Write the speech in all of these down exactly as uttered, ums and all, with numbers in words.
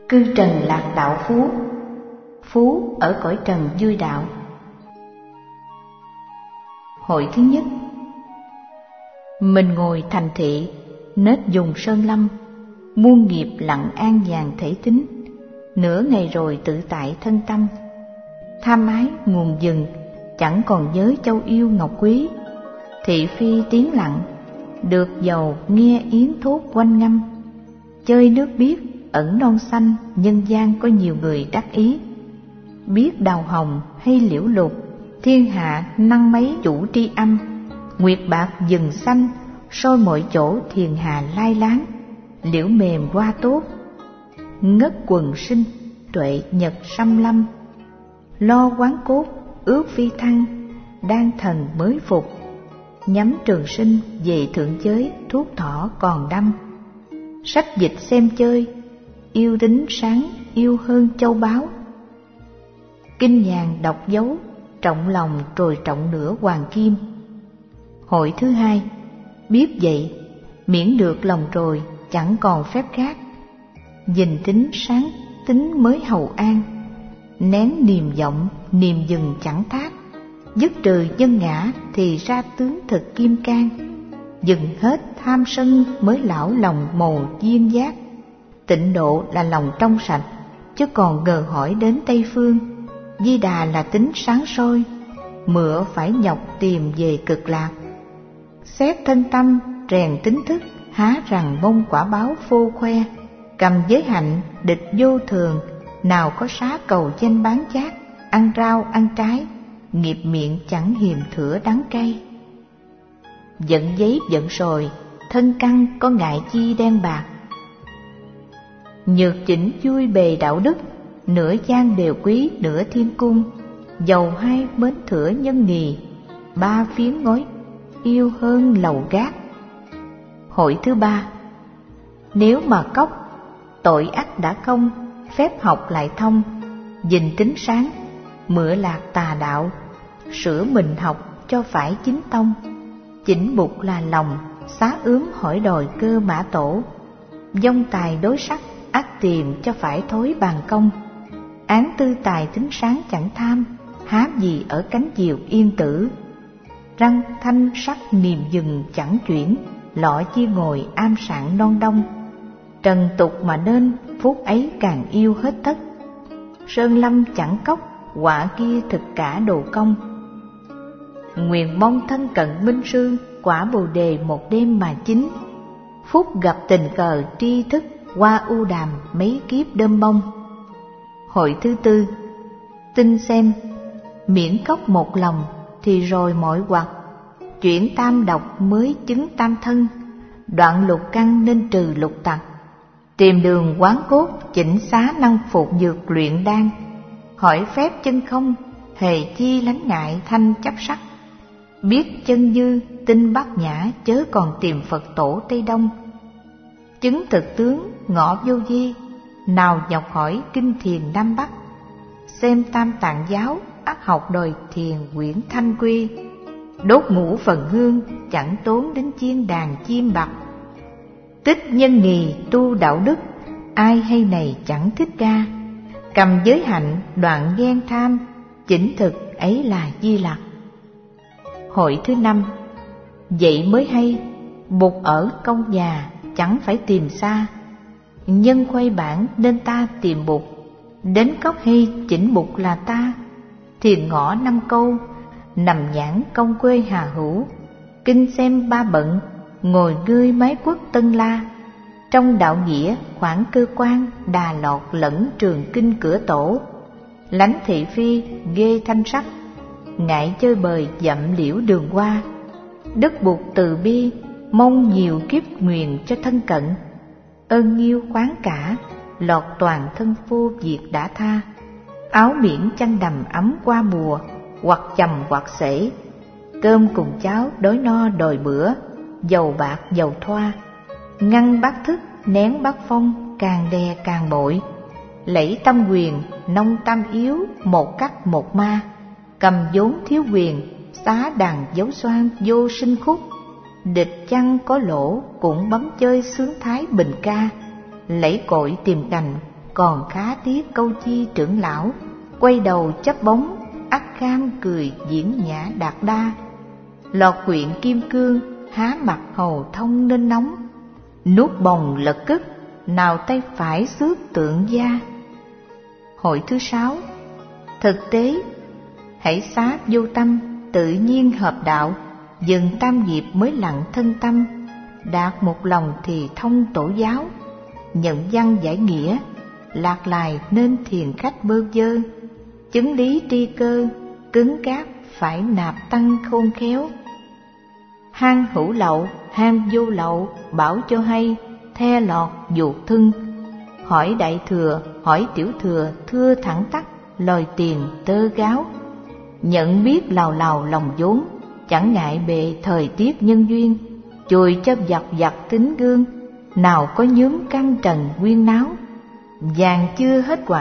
Cư trần lạc đạo phú, phú ở cõi trần vui đạo. Hội thứ nhất. Mình ngồi thành thị, nết dùng sơn lâm, muôn nghiệp lặng an nhàn thể tính, nửa ngày rồi tự tại thân tâm. Tham ái nguồn dừng, chẳng còn nhớ châu yêu ngọc quý. Thị phi tiếng lặng, được giàu nghe yến thốt quanh ngâm. Chơi nước biếc ẩn non xanh, nhân gian có nhiều người đắc ý. Biết đào hồng hay liễu lục, thiên hạ năng mấy chủ tri âm. Nguyệt bạc rừng xanh, soi mọi chỗ thiền hà lai láng. Liễu mềm hoa tốt, ngất quần sinh, tuệ nhật xăm lâm. Lo quán cốt, ước phi thăng, đan thần mới phục. Nhắm trường sinh về thượng giới, thuốc thỏ còn đâm. Sách dịch xem chơi, yêu đính sáng yêu hơn châu báu. Kinh nhàn đọc dấu, trọng lòng rồi trọng nửa hoàng kim. Hội thứ hai. Biết vậy, miễn được lòng rồi, chẳng còn phép khác. Dình tính sáng tính mới hầu an, nén niềm vọng niềm dừng chẳng thác. Dứt trừ nhân ngã thì ra tướng thực kim cang. Dừng hết tham sân mới lão lòng màu duyên giác. Tịnh độ là lòng trong sạch, chứ còn ngờ hỏi đến Tây Phương. Di Đà là tính sáng soi, mựa phải nhọc tìm về cực lạc. Xét thân tâm rèn tính thức, há rằng mong quả báo phô khoe. Cầm giới hạnh địch vô thường, nào có xá cầu danh bán chát. Ăn rau ăn trái, nghiệp miệng chẳng hiềm thửa đắng cay. Giận giấy giận sồi, thân căn có ngại chi đen bạc. Nhược chỉnh vui bề đạo đức, nửa gian đều quý nửa thiên cung. Dầu hai bến thửa nhân nì, ba phiến ngói yêu hơn lầu gác. Hội thứ ba. Nếu mà cóc, tội ác đã không, phép học lại thông. Dình tính sáng, mựa lạc tà đạo, sửa mình học cho phải chính tông. Chỉnh bục là lòng, xá ướm hỏi đòi cơ mã tổ. Dông tài đối sắc, ác tìm cho phải thối bàn công. Án tư tài tính sáng chẳng tham, há gì ở cánh diều yên tử. Răng thanh sắc niềm dừng chẳng chuyển, lọ chi ngồi am sạn non đông. Trần tục mà nên, phút ấy càng yêu hết tất. Sơn lâm chẳng cốc, quả kia thực cả đồ công. Nguyện mong thân cận minh sư, quả bồ đề một đêm mà chín. Phúc gặp tình cờ tri thức, qua ưu đàm mấy kiếp đơm bông. Hội thứ tư. Tin xem, miễn cốc một lòng thì rồi mọi hoặc. Chuyển tam độc mới chứng tam thân, đoạn lục căn nên trừ lục tặc. Tìm đường quán cốt, chỉnh xá năng phục dược luyện đan. Hỏi phép chân không, hề chi lánh ngại thanh chấp sắc. Biết chân dư, tinh bát nhã, chớ còn tìm Phật tổ Tây Đông. Chứng thực tướng, ngõ vô vi, nào nhọc hỏi kinh thiền Nam Bắc. Xem tam tạng giáo, ắt học đòi thiền quyển thanh quy. Đốt ngũ phần hương, chẳng tốn đến chiên đàn chim bạc. Tích nhân nghì tu đạo đức, ai hay này chẳng thích ca. Cầm giới hạnh, đoạn ghen tham, chỉnh thực ấy là di lặc. Hội thứ năm. Vậy mới hay, bụt ở công nhà, chẳng phải tìm xa. Nhân khoay bản nên ta tìm bụt, đến cốc hay chỉnh bụt là ta. Thiền ngõ năm câu, nằm nhãn công quê Hà Hữu. Kinh xem ba bận, ngồi ngơi mái quốc Tân La. Trong đạo nghĩa khoảng cơ quan, Đà Lọt lẫn trường kinh cửa tổ. Lánh thị phi ghê thanh sắc, ngại chơi bời dặm liễu đường qua. Đức Bụt từ bi, mong nhiều kiếp nguyền cho thân cận. Ơn nghiêu khoáng cả, lọt toàn thân vô việc đã tha. Áo miễn chăn đầm ấm qua mùa, hoặc chầm hoặc xể. Cơm cùng cháo đói no đòi bữa, dầu bạc dầu thoa. Ngăn bát thức, nén bát phong, càng đè càng bội. Lẫy tâm quyền, nông tâm yếu, một cắt một ma. Cầm vốn thiếu quyền, xá đàn dấu xoan vô sinh khúc. Địch chăng có lỗ, cũng bấm chơi sướng thái bình ca. Lẫy cội tìm cành, còn khá tiếc câu chi trưởng lão, quay đầu chấp bóng, ắt kham cười diễn nhã đạt đa. Lọt huyện kim cương, há mặt hầu thông nên nóng, nuốt bồng lật cức, nào tay phải xước tượng gia. Hội thứ sáu, thực tế, hãy xá vô tâm, tự nhiên hợp đạo, dừng tam nghiệp mới lặng thân tâm, đạt một lòng thì thông tổ giáo, nhận văn giải nghĩa, lạc lại nên thiền khách bơ vơ, chứng lý tri cơ, cứng cáp phải nạp tăng khôn khéo. Hang hữu lậu, ham vô lậu, bảo cho hay, the lọt dụt thân. Hỏi đại thừa, hỏi tiểu thừa, thưa thẳng tắc, lòi tiền tơ gáo. Nhận biết lào lào lòng vốn, chẳng ngại bề thời tiết nhân duyên, chùi cho giặt giặt tính gương, nào có nhúm căng trần nguyên náo. Vàng chưa hết quặng,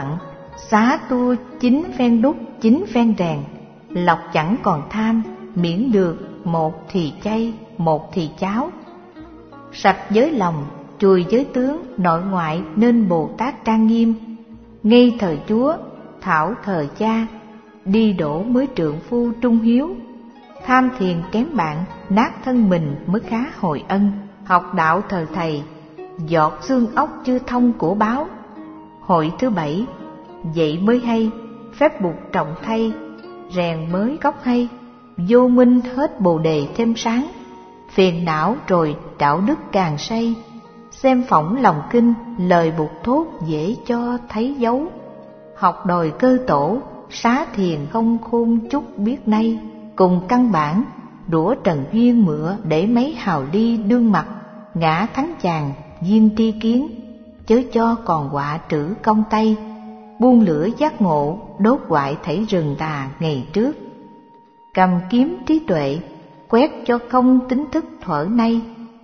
xá tua chín phen đúc chín phen rèn, lọc chẳng còn tham, miễn được một thì chay, một thì cháo. Sạch giới lòng, chùi giới tướng, nội ngoại nên Bồ Tát trang nghiêm. Ngây thời Chúa, thảo thời cha, đi đổ mới trượng phu trung hiếu. Tham thiền kém bạn, nát thân mình mới khá hồi ân. Học đạo thờ thầy, giọt xương ốc chưa thông của báo. Hội thứ bảy, vậy mới hay, phép buộc trọng thay, rèn mới gốc hay, vô minh hết bồ đề thêm sáng. Phiền não rồi đạo đức càng say, xem phỏng lòng kinh, lời buộc thốt dễ cho thấy dấu. Học đòi cơ tổ, xá thiền không khôn chút biết nay, cùng căn bản, đũa trần duyên mựa để mấy hào ly đương mặt, ngã thắng chàng, diên tri kiến, chớ cho còn họa trữ công tay, buông lửa giác ngộ, đốt hoại thảy rừng tà ngày trước. Cầm kiếm trí tuệ, quét cho không tính thức thuở nay,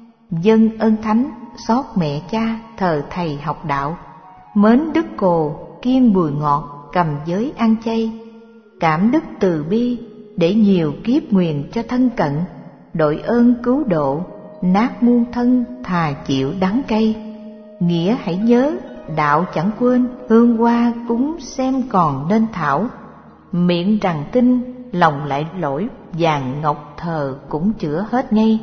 dân ơn thánh, xót mẹ cha, thờ thầy học đạo, mến đức cồ, kiêng bùi ngọt, cầm giới ăn chay, cảm đức từ bi, để nhiều kiếp nguyền cho thân cận, đội ơn cứu độ, nát muôn thân, thà chịu đắng cay. Nghĩa hãy nhớ, đạo chẳng quên, hương hoa cúng xem còn nên thảo. Miệng rằng tin, lòng lại lỗi, vàng ngọc thờ cũng chữa hết ngay.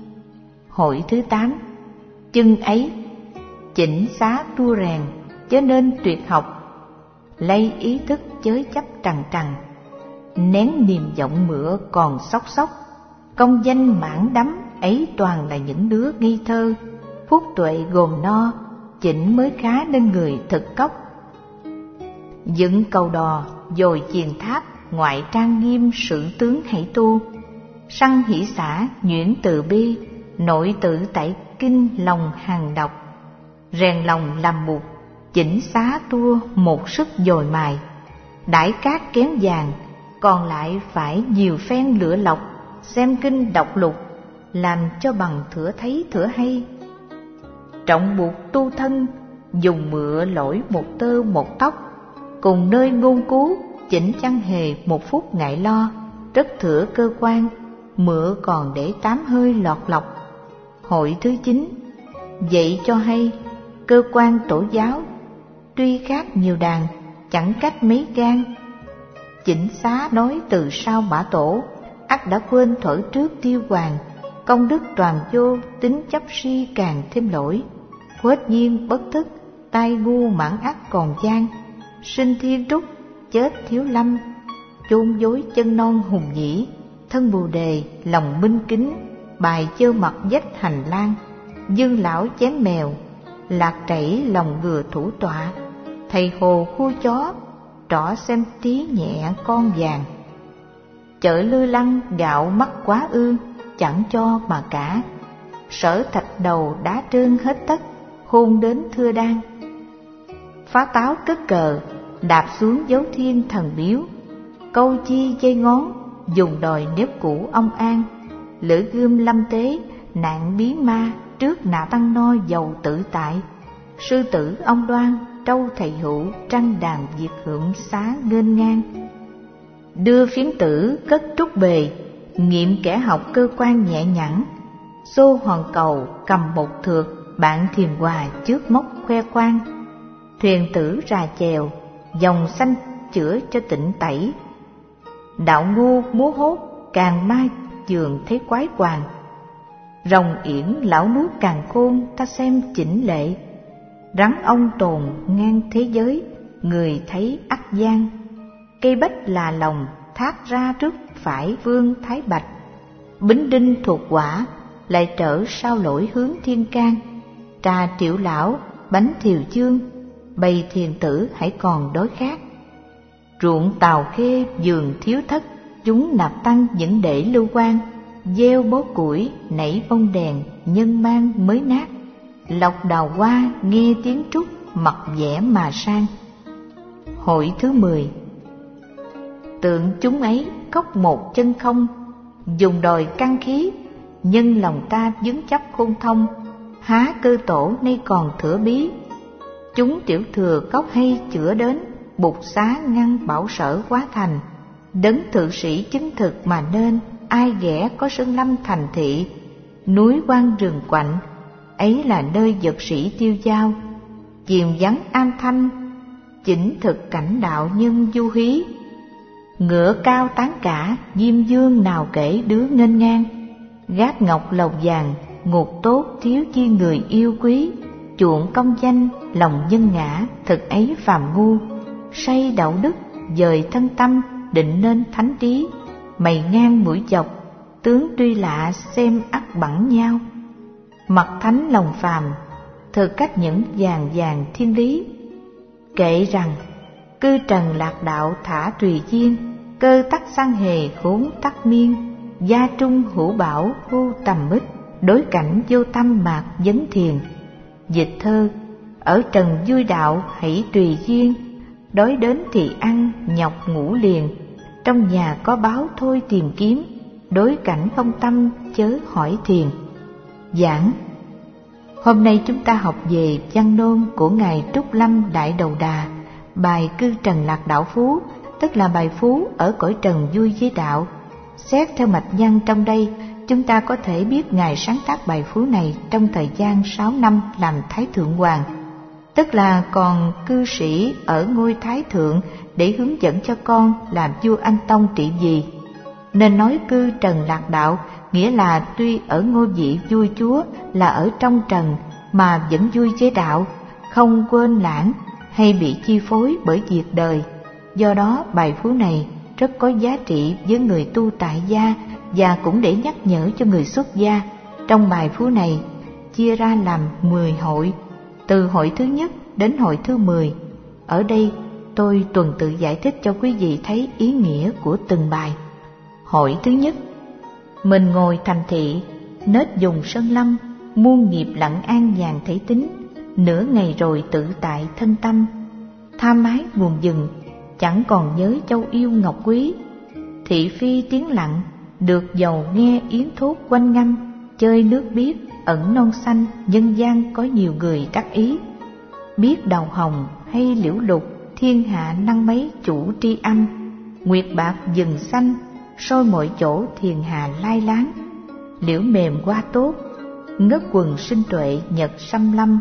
Hội thứ tám, chân ấy, chỉnh xá tua rèn, chớ nên tuyệt học, lay ý thức chớ chấp trằn trằn, nén niềm vọng mửa còn sóc sóc. Công danh mãn đắm ấy toàn là những đứa nghi thơ, phúc tuệ gồm no, chỉnh mới khá nên người thực cốc. Dựng cầu đò, dồi chiền tháp, ngoại trang nghiêm sự tướng hãy tu. Săn hỷ xả, nhuyễn từ bi, nội tự tại kinh lòng hàng đọc. Rèn lòng làm mục, chỉnh xá tua một sức dồi mài. Đãi cát kén vàng, còn lại phải nhiều phen lửa lọc, xem kinh đọc lục, làm cho bằng thửa thấy thửa hay. Trọng buộc tu thân, dùng mựa lỗi một tơ một tóc, cùng nơi ngôn cứu, chỉnh chẳng hề một phút ngại lo, rất thửa cơ quan, mựa còn để tám hơi lọt lọc. Hội thứ chín, vậy cho hay, cơ quan tổ giáo, tuy khác nhiều đàn, chẳng cách mấy gan. Chỉnh xá nói từ sau bả tổ, ắt đã quên thuở trước tiêu hoàng, công đức toàn vô, tính chấp si càng thêm lỗi. Khuếch nhiên bất thức, tai ngu mãn ắt còn gian, sinh thiên trúc, chết thiếu lâm, chôn dối chân non hùng nhĩ, thân bồ đề, lòng minh kính, bài chơ mặt dách hành lang, dương lão chém mèo, lạc trảy lòng ngừa thủ tọa, thầy hồ khu chó, trỏ xem tí nhẹ con vàng. Chợ lư lăng gạo mắc quá ư, chẳng cho mà cả, sở thạch đầu đá trơn hết tất, hôn đến thưa đan. Phá táo cất cờ, đạp xuống dấu thiên thần miếu, câu chi dây ngón, dùng đòi nếp cũ ông an. Lửa gươm lâm tế, nạn bí ma, trước nạ tăng no giàu tự tại. Sư tử ông đoan, trâu thầy hữu, trăng đàn diệt hưởng xá nghênh ngang. Đưa phiến tử cất trúc bề, nghiệm kẻ học cơ quan nhẹ nhẵn. Xô hoàng cầu cầm một thược, bạn thiền hòa trước mốc khoe khoang. Thuyền tử ra chèo, dòng xanh chữa cho tịnh tẩy. Đạo ngu múa hốt, càng ma dường thấy quái quàng. Rồng yển lão nuốt càng khôn, ta xem chỉnh lệ. Rắn ong tồn ngang thế giới, người thấy ắt gian. Cây bách là lòng, thác ra trước phải vương thái bạch. Bính đinh thuộc quả, lại trở sao lỗi hướng thiên can. Trà triệu lão, bánh thiều chương, bầy thiền tử hãy còn đối khác. Ruộng tàu khê giường thiếu thất, chúng nạp tăng những để lưu quan. Gieo bó củi, nảy bông đèn, nhân mang mới nát. Lộc đào hoa, nghe tiếng trúc, mặt vẻ mà sang. Hội thứ mười. Tượng chúng ấy cốc một chân không, dùng đòi căn khí, nhân lòng ta dứng chấp khôn thông. Há cơ tổ nay còn thửa bí, chúng tiểu thừa cốc hay chữa đến. Bục xá ngăn bảo sở quá thành, đấng thự sĩ chứng thực mà nên. Ai ghẻ có sơn lâm thành thị, núi quan rừng quạnh, ấy là nơi vật sĩ tiêu dao. Chìm vắng an thanh, chỉnh thực cảnh đạo nhân du hí. Ngựa cao tán cả, diêm dương nào kể đứa nghênh ngang. Gác ngọc lầu vàng, ngục tốt thiếu chi người yêu quý. Chuộng công danh, lòng nhân ngã, thực ấy phàm ngu. Say đạo đức, dời thân tâm, định nên thánh trí. Mày ngang mũi dọc, tướng tuy lạ xem ắt bằng nhau. Mặt thánh lòng phàm, thực cách những vàng vàng thiên lý. Kệ rằng, cư trần lạc đạo thả tùy duyên. Cơ tắc sang hề khốn tắc miên, gia trung hữu bảo hưu tầm mít. Đối cảnh vô tâm mạc vấn thiền. Dịch thơ, ở trần vui đạo hãy tùy duyên. Đói đến thì ăn, nhọc ngủ liền. Trong nhà có báo thôi tìm kiếm, đối cảnh không tâm chớ hỏi thiền. Giảng. Hôm nay chúng ta học về văn nôn của Ngài Trúc Lâm Đại Đầu Đà, bài Cư Trần Lạc Đạo Phú, tức là bài phú ở cõi trần vui với đạo. Xét theo mạch văn trong đây, chúng ta có thể biết Ngài sáng tác bài phú này trong thời gian sáu năm làm Thái Thượng Hoàng, tức là còn cư sĩ ở ngôi Thái Thượng để hướng dẫn cho con làm vua Anh Tông trị vì. Nên nói cư trần lạc đạo nghĩa là tuy ở ngôi vị vua chúa là ở trong trần mà vẫn vui với đạo, không quên lãng hay bị chi phối bởi việc đời. Do đó bài phú này rất có giá trị với người tu tại gia và cũng để nhắc nhở cho người xuất gia. Trong bài phú này chia ra làm mười hội, từ hội thứ nhất đến hội thứ mười. Ở đây tôi tuần tự giải thích cho quý vị thấy ý nghĩa của từng bài. Hội thứ nhất: mình ngồi thành thị, nết dùng sơn lâm, muôn nghiệp lặng an nhàn thể tính, nửa ngày rồi tự tại thân tâm. Tham ái nguồn rừng, chẳng còn nhớ châu yêu ngọc quý. Thị phi tiếng lặng, được giàu nghe yến thốt quanh ngâm. Chơi nước biếc, ẩn non xanh, nhân gian có nhiều người đắc ý. Biết đầu hồng hay liễu lục, thiên hạ năng mấy chủ tri âm. Nguyệt bạc rừng xanh, soi mọi chỗ thiền hà lai láng. Liễu mềm hoa tốt, ngất quần sinh tuệ nhật xâm lâm.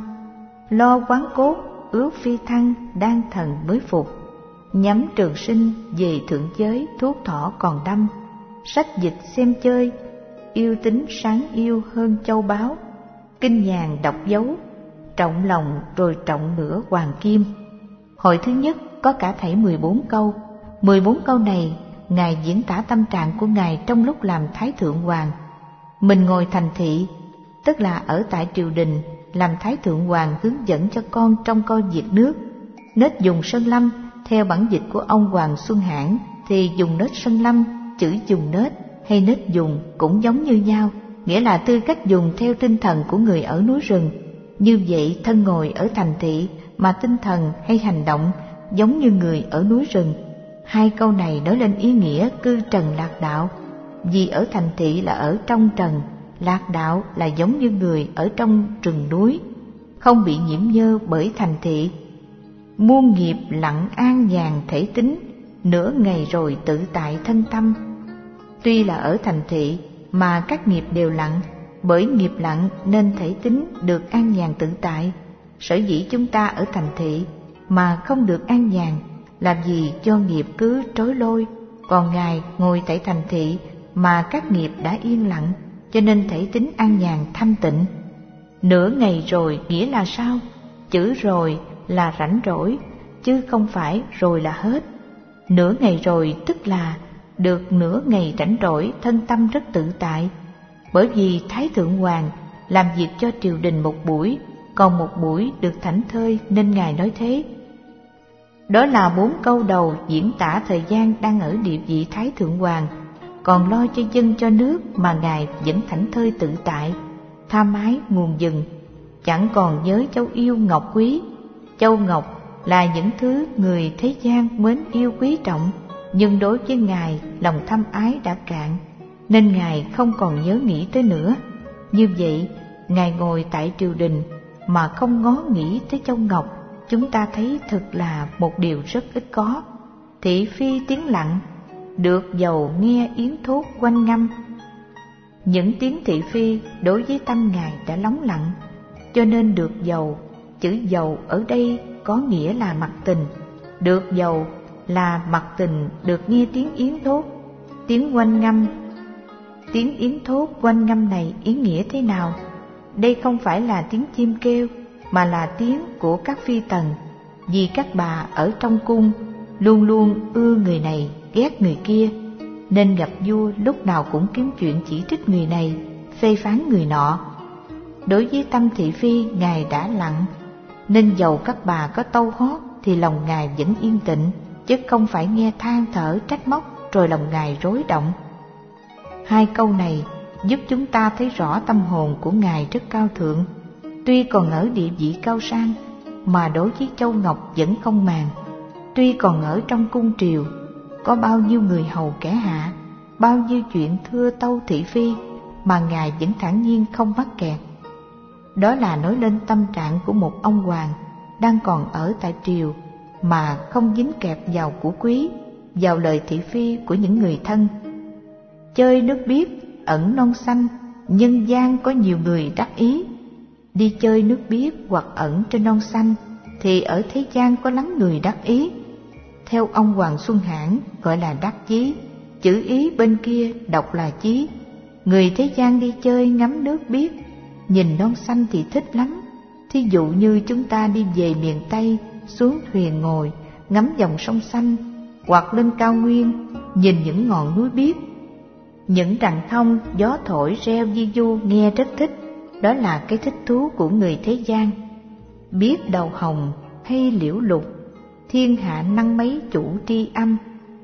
Lo quán cốt, ước phi thăng, đan thần mới phục. Nhắm trường sinh, về thượng giới, thuốc thọ còn đâm. Sách dịch xem chơi, yêu tính sáng yêu hơn châu báu. Kinh nhàn đọc dấu, trọng lòng rồi trọng nửa hoàng kim. Hội thứ nhất có cả thảy mười bốn câu. mười bốn câu này Ngài diễn tả tâm trạng của Ngài trong lúc làm Thái Thượng Hoàng. Mình ngồi thành thị, tức là ở tại triều đình, làm Thái Thượng Hoàng hướng dẫn cho con trong coi việc nước. Nết dùng sơn lâm, theo bản dịch của ông Hoàng Xuân Hãn thì dùng nết sơn lâm, chữ dùng nết hay nết dùng cũng giống như nhau, nghĩa là tư cách dùng theo tinh thần của người ở núi rừng. Như vậy thân ngồi ở thành thị mà tinh thần hay hành động giống như người ở núi rừng. Hai câu này nói lên ý nghĩa cư trần lạc đạo. Vì ở thành thị là ở trong trần, lạc đạo là giống như người ở trong rừng núi, không bị nhiễm nhơ bởi thành thị. Muôn nghiệp lặng an nhàn thể tính, nửa ngày rồi tự tại thân tâm. Tuy là ở thành thị mà các nghiệp đều lặng, bởi nghiệp lặng nên thể tính được an nhàn tự tại. Sở dĩ chúng ta ở thành thị mà không được an nhàn, làm gì cho nghiệp cứ trối lôi. Còn Ngài ngồi tại thành thị mà các nghiệp đã yên lặng, cho nên thể tính an nhàn thanh tịnh. Nửa ngày rồi nghĩa là sao? Chữ rồi là rảnh rỗi, chứ không phải rồi là hết. Nửa ngày rồi tức là được nửa ngày rảnh rỗi, thân tâm rất tự tại. Bởi vì Thái Thượng Hoàng làm việc cho triều đình một buổi, còn một buổi được thảnh thơi nên Ngài nói thế. Đó là bốn câu đầu diễn tả thời gian đang ở địa vị Thái Thượng Hoàng, còn lo cho dân cho nước mà Ngài vẫn thảnh thơi tự tại, tha mái nguồn rừng, chẳng còn nhớ châu yêu ngọc quý. Châu ngọc là những thứ người thế gian mến yêu quý trọng, nhưng đối với Ngài lòng thâm ái đã cạn, nên Ngài không còn nhớ nghĩ tới nữa. Như vậy, Ngài ngồi tại triều đình mà không ngó nghĩ tới châu ngọc, chúng ta thấy thật là một điều rất ít có. Thị phi tiếng lặng, được dầu nghe yến thốt quanh ngâm. Những tiếng thị phi đối với tâm Ngài đã lắng lặng, cho nên được dầu. Chữ dầu ở đây có nghĩa là mặc tình. Được dầu là mặc tình được nghe tiếng yến thốt, tiếng quanh ngâm. Tiếng yến thốt quanh ngâm này ý nghĩa thế nào? Đây không phải là tiếng chim kêu, mà là tiếng của các phi tần, vì các bà ở trong cung luôn luôn ưa người này ghét người kia, nên gặp vua lúc nào cũng kiếm chuyện chỉ trích người này, phê phán người nọ. Đối với tâm thị phi Ngài đã lặng, nên dầu các bà có tâu hót thì lòng Ngài vẫn yên tĩnh, chứ không phải nghe than thở trách móc rồi lòng Ngài rối động. Hai câu này giúp chúng ta thấy rõ tâm hồn của Ngài rất cao thượng. Tuy còn ở địa vị cao sang, mà đối với châu ngọc vẫn không màng. Tuy còn ở trong cung triều, có bao nhiêu người hầu kẻ hạ, bao nhiêu chuyện thưa tâu thị phi, mà Ngài vẫn thản nhiên không mắc kẹt. Đó là nói lên tâm trạng của một ông hoàng đang còn ở tại triều, mà không dính kẹp vào của quý, vào lời thị phi của những người thân. Chơi nước biếc ẩn non xanh, nhân gian có nhiều người đắc ý. Đi chơi nước biếc hoặc ẩn trên non xanh thì ở thế gian có lắm người đắc ý. Theo ông Hoàng Xuân Hãn gọi là đắc chí, chữ ý bên kia đọc là chí. Người thế gian đi chơi ngắm nước biếc, nhìn non xanh thì thích lắm. Thí dụ như chúng ta đi về miền Tây, xuống thuyền ngồi ngắm dòng sông xanh, hoặc lên cao nguyên nhìn những ngọn núi biếc, những rặng thông gió thổi reo vi du nghe rất thích. Đó là cái thích thú của người thế gian. Biết đầu hồng hay liễu lục, thiên hạ năng mấy chủ tri âm.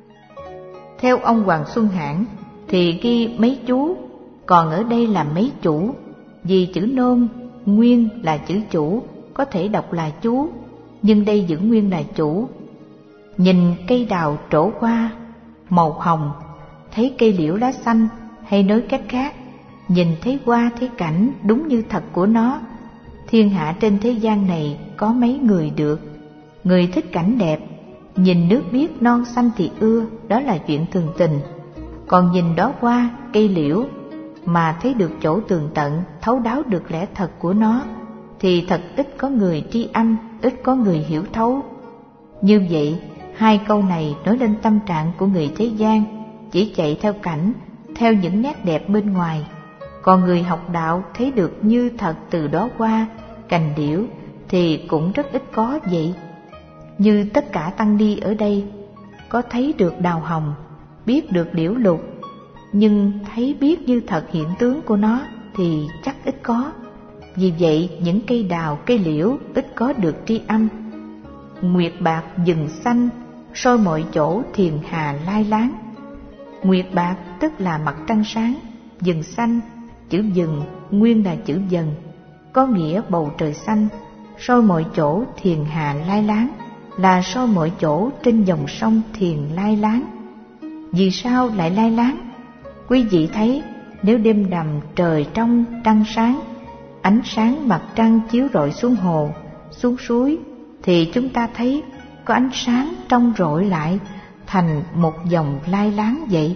Theo ông Hoàng Xuân Hãn thì ghi mấy chú, còn ở đây là mấy chủ, vì chữ nôm nguyên là chữ chủ, có thể đọc là chú, nhưng đây giữ nguyên là chủ. Nhìn cây đào trổ qua màu hồng, thấy cây liễu lá xanh, hay nói cách khác, nhìn thấy hoa thấy cảnh đúng như thật của nó. Thiên hạ trên thế gian này có mấy người được. Người thích cảnh đẹp, nhìn nước biếc non xanh thì ưa, đó là chuyện thường tình. Còn nhìn đó hoa cây liễu mà thấy được chỗ tường tận, thấu đáo được lẽ thật của nó, thì thật ít có người tri âm, ít có người hiểu thấu. Như vậy, hai câu này nói lên tâm trạng của người thế gian, chỉ chạy theo cảnh, theo những nét đẹp bên ngoài. Còn người học đạo thấy được như thật từ đó qua cành liễu thì cũng rất ít có vậy. Như tất cả tăng ni ở đây, có thấy được đào hồng, biết được liễu lục, nhưng thấy biết như thật hiện tướng của nó thì chắc ít có. Vì vậy những cây đào cây liễu ít có được tri âm. Nguyệt bạc rừng xanh, soi mọi chỗ thiền hà lai láng. Nguyệt bạc tức là mặt trăng sáng, rừng xanh, chữ rừng nguyên là chữ dần, có nghĩa bầu trời xanh. Soi mọi chỗ thiền hà lai láng là soi mọi chỗ trên dòng sông thiền lai láng. Vì sao lại lai láng? Quý vị thấy, nếu đêm đầm trời trong trăng sáng, ánh sáng mặt trăng chiếu rọi xuống hồ, xuống suối, thì chúng ta thấy có ánh sáng trong rọi lại thành một dòng lai láng vậy.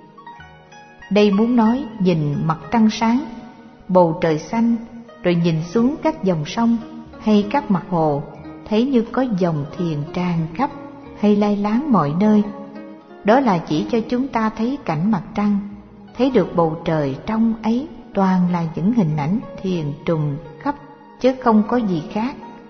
Đây muốn nói nhìn mặt trăng sáng, bầu trời xanh, rồi nhìn xuống các dòng sông hay các mặt hồ, thấy như có dòng thiền tràn khắp hay lai láng mọi nơi. Đó là chỉ cho chúng ta thấy cảnh mặt trăng, thấy được bầu trời trong ấy toàn là những hình ảnh thiền trùng khắp, chứ không có gì khác.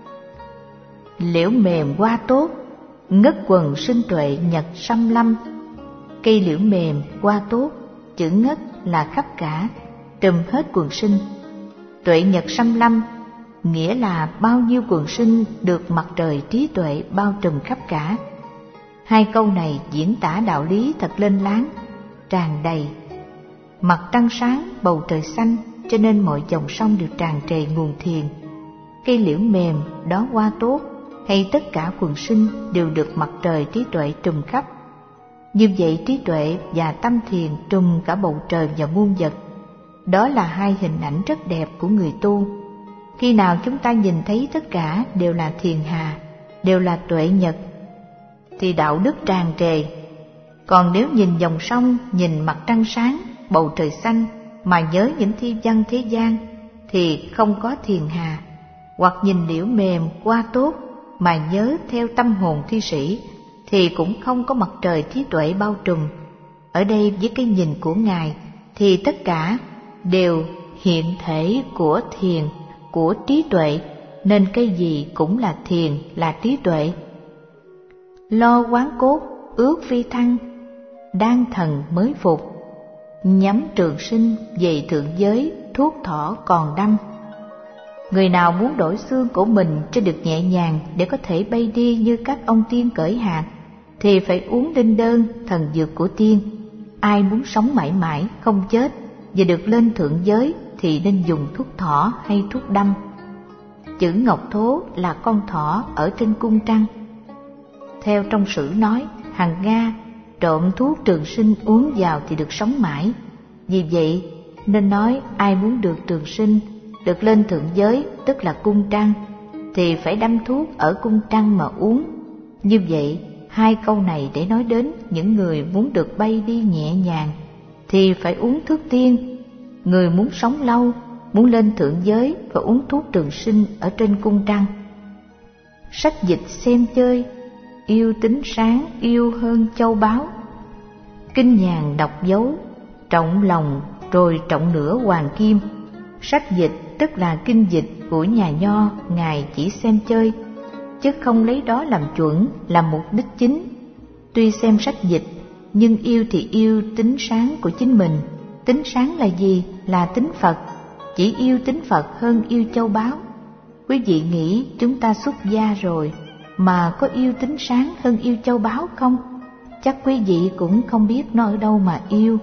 Liễu mềm hoa tốt, ngất quần sinh tuệ nhật xăm lâm. Cây liễu mềm hoa tốt, chữ ngất là khắp cả, trùm hết quần sinh. Tuệ nhật xăm lâm nghĩa là bao nhiêu quần sinh được mặt trời trí tuệ bao trùm khắp cả. Hai câu này diễn tả đạo lý thật lên láng, tràn đầy. Mặt trăng sáng, bầu trời xanh, cho nên mọi dòng sông đều tràn trề nguồn thiền. Cây liễu mềm, đó hoa tốt, hay tất cả quần sinh đều được mặt trời trí tuệ trùm khắp. Như vậy trí tuệ và tâm thiền trùm cả bầu trời và muôn vật. Đó là hai hình ảnh rất đẹp của người tu. Khi nào chúng ta nhìn thấy tất cả đều là thiền hà, đều là tuệ nhật, thì đạo đức tràn trề. Còn nếu nhìn dòng sông, nhìn mặt trăng sáng, bầu trời xanh mà nhớ những thi văn thế gian thì không có thiền hà. Hoặc nhìn liễu mềm hoa tốt mà nhớ theo tâm hồn thi sĩ thì cũng không có mặt trời trí tuệ bao trùm. Ở đây với cái nhìn của Ngài thì tất cả đều hiện thể của thiền, của trí tuệ, nên cái gì cũng là thiền, là trí tuệ. Lo quán cốt, ước phi thăng, đan thần mới phục. Nhắm trường sinh, về thượng giới, thuốc thỏ còn đâm. Người nào muốn đổi xương của mình cho được nhẹ nhàng để có thể bay đi như các ông tiên cởi hạt, thì phải uống đinh đơn, thần dược của tiên. Ai muốn sống mãi mãi, không chết và được lên thượng giới thì nên dùng thuốc thỏ hay thuốc đâm. Chữ ngọc thố là con thỏ ở trên cung trăng. Theo trong sử nói, hằng Nga trộn thuốc trường sinh uống vào thì được sống mãi. Vì vậy nên nói ai muốn được trường sinh, được lên thượng giới tức là cung trăng, thì phải đâm thuốc ở cung trăng mà uống. Như vậy hai câu này để nói đến những người muốn được bay đi nhẹ nhàng thì phải uống thuốc tiên. Người muốn sống lâu, muốn lên thượng giới phải uống thuốc trường sinh ở trên cung trăng. Sách dịch xem chơi, yêu tính sáng yêu hơn châu báu. Kinh nhàn đọc dấu, trọng lòng rồi trọng nửa hoàng kim. Sách dịch tức là kinh dịch của nhà Nho, Ngài chỉ xem chơi, chứ không lấy đó làm chuẩn, làm mục đích chính. Tuy xem sách dịch, nhưng yêu thì yêu tính sáng của chính mình. Tính sáng là gì? Là tính Phật. Chỉ yêu tính Phật hơn yêu châu báu. Quý vị nghĩ chúng ta xuất gia rồi mà có yêu tính sáng hơn yêu châu báu không? Chắc quý vị cũng không biết nó ở đâu mà yêu,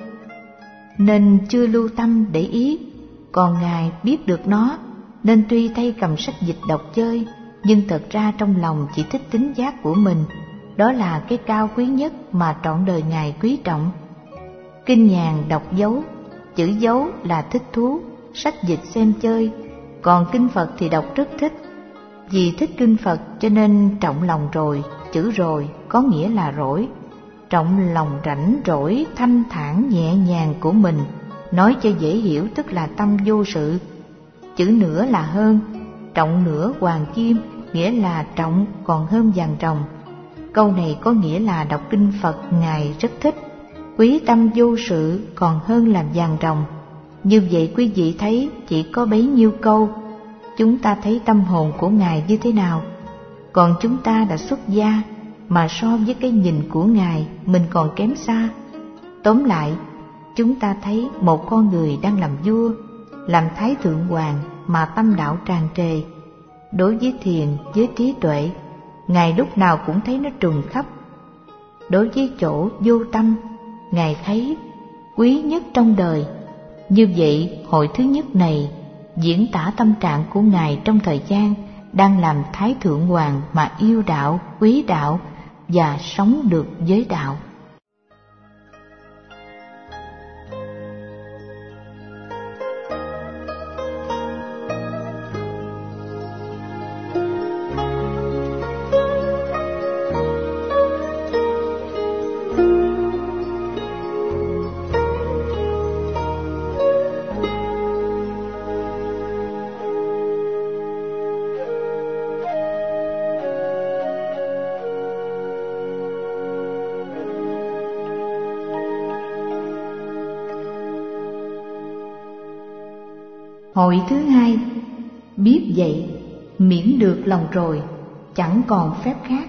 nên chưa lưu tâm để ý. Còn Ngài biết được nó, nên tuy tay cầm sách dịch đọc chơi, nhưng thật ra trong lòng chỉ thích tính giác của mình. Đó là cái cao quý nhất mà trọn đời Ngài quý trọng. Kinh nhàn đọc dấu, chữ dấu là thích thú, sách dịch xem chơi. Còn kinh Phật thì đọc rất thích. Vì thích kinh Phật cho nên trọng lòng rồi, chữ rồi có nghĩa là rỗi. Trọng lòng rảnh rỗi, thanh thản nhẹ nhàng của mình, nói cho dễ hiểu tức là tâm vô sự. Chữ nửa là hơn, trọng nửa hoàng kim, nghĩa là trọng còn hơn vàng ròng. Câu này có nghĩa là đọc kinh Phật Ngài rất thích, quý tâm vô sự còn hơn làm vàng ròng. Như vậy quý vị thấy chỉ có bấy nhiêu câu, chúng ta thấy tâm hồn của Ngài như thế nào. Còn chúng ta đã xuất gia, mà so với cái nhìn của Ngài mình còn kém xa. Tóm lại, chúng ta thấy một con người đang làm vua, làm thái thượng hoàng mà tâm đạo tràn trề. Đối với thiền, với trí tuệ, Ngài lúc nào cũng thấy nó trùng khắp. Đối với chỗ vô tâm, Ngài thấy quý nhất trong đời. Như vậy, hội thứ nhất này diễn tả tâm trạng của Ngài trong thời gian đang làm Thái Thượng Hoàng mà yêu đạo, quý đạo và sống được giới đạo. Hội thứ hai, biết vậy miễn được lòng rồi, chẳng còn phép khác.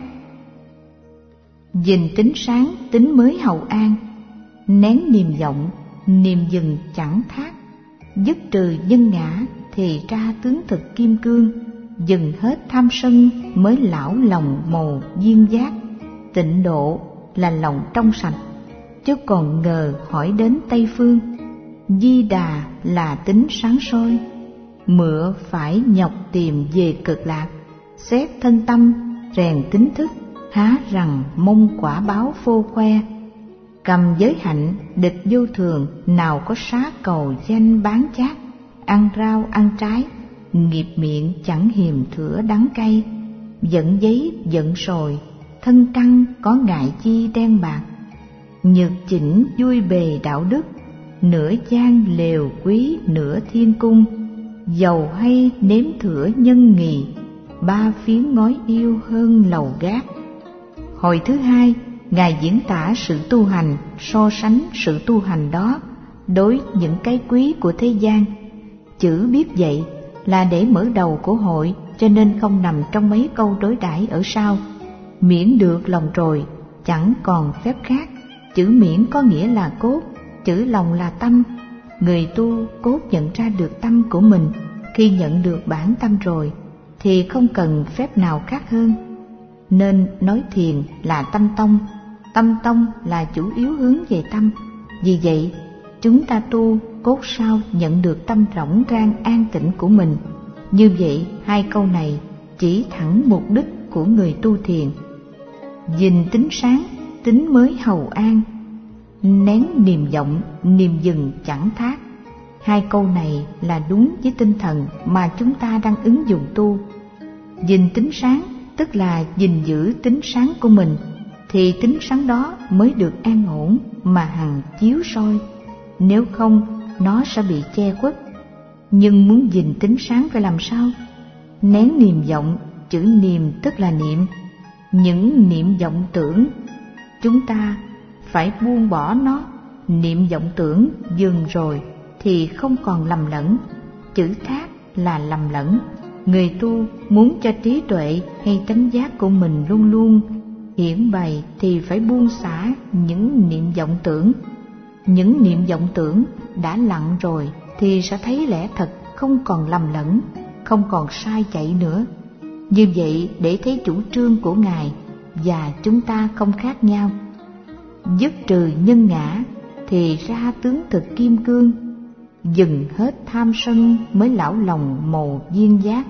Dình tính sáng, tính mới hậu an, nén niềm vọng, niềm dừng chẳng thác. Dứt trừ nhân ngã thì ra tướng thực kim cương, dừng hết tham sân mới lão lòng màu duyên giác. Tịnh độ là lòng trong sạch, chứ còn ngờ hỏi đến Tây Phương. Di Đà là tính sáng soi, mựa phải nhọc tìm về cực lạc. Xét thân tâm, rèn tính thức, há rằng mong quả báo phô khoe. Cầm giới hạnh, địch vô thường, nào có xá cầu danh bán chát. Ăn rau ăn trái, nghiệp miệng chẳng hiềm thửa đắng cay. Giận giấy giận sồi, thân căn có ngại chi đen bạc. Nhược chỉnh vui bề đạo đức, nửa gian lều quý nửa thiên cung. Dầu hay nếm thửa nhân nghì, ba phiến ngói yêu hơn lầu gác. Hồi thứ hai, Ngài diễn tả sự tu hành, so sánh sự tu hành đó đối những cái quý của thế gian. Chữ biết vậy là để mở đầu của hội, cho nên không nằm trong mấy câu đối đãi ở sau. Miễn được lòng rồi, chẳng còn phép khác. Chữ miễn có nghĩa là cốt, chữ lòng là tâm. Người tu cốt nhận ra được tâm của mình. Khi nhận được bản tâm rồi thì không cần phép nào khác hơn. Nên nói thiền là tâm tông, tâm tông là chủ yếu hướng về tâm. Vì vậy chúng ta tu cốt sao nhận được tâm rỗng rang an tịnh của mình. Như vậy hai câu này chỉ thẳng mục đích của người tu thiền. Dình tính sáng, tính mới hầu an, nén niềm vọng, niềm dừng chẳng thác. Hai câu này là đúng với tinh thần mà chúng ta đang ứng dụng tu. Dình tính sáng tức là gìn giữ tính sáng của mình, thì tính sáng đó mới được an ổn mà hằng chiếu soi. Nếu không, nó sẽ bị che khuất. Nhưng muốn gìn tính sáng phải làm sao? Nén niềm vọng, chữ niềm tức là niệm. Những niệm vọng tưởng, chúng ta phải buông bỏ nó. Niệm vọng tưởng dừng rồi thì không còn lầm lẫn. Chữ thác là lầm lẫn. Người tu muốn cho trí tuệ hay tánh giác của mình luôn luôn hiển bày thì phải buông xả những niệm vọng tưởng. Những niệm vọng tưởng đã lặng rồi thì sẽ thấy lẽ thật, không còn lầm lẫn, không còn sai chạy nữa. Như vậy để thấy chủ trương của Ngài và chúng ta không khác nhau. Dứt trừ nhân ngã thì ra tướng thực kim cương, dừng hết tham sân mới lão lòng màu duyên giác.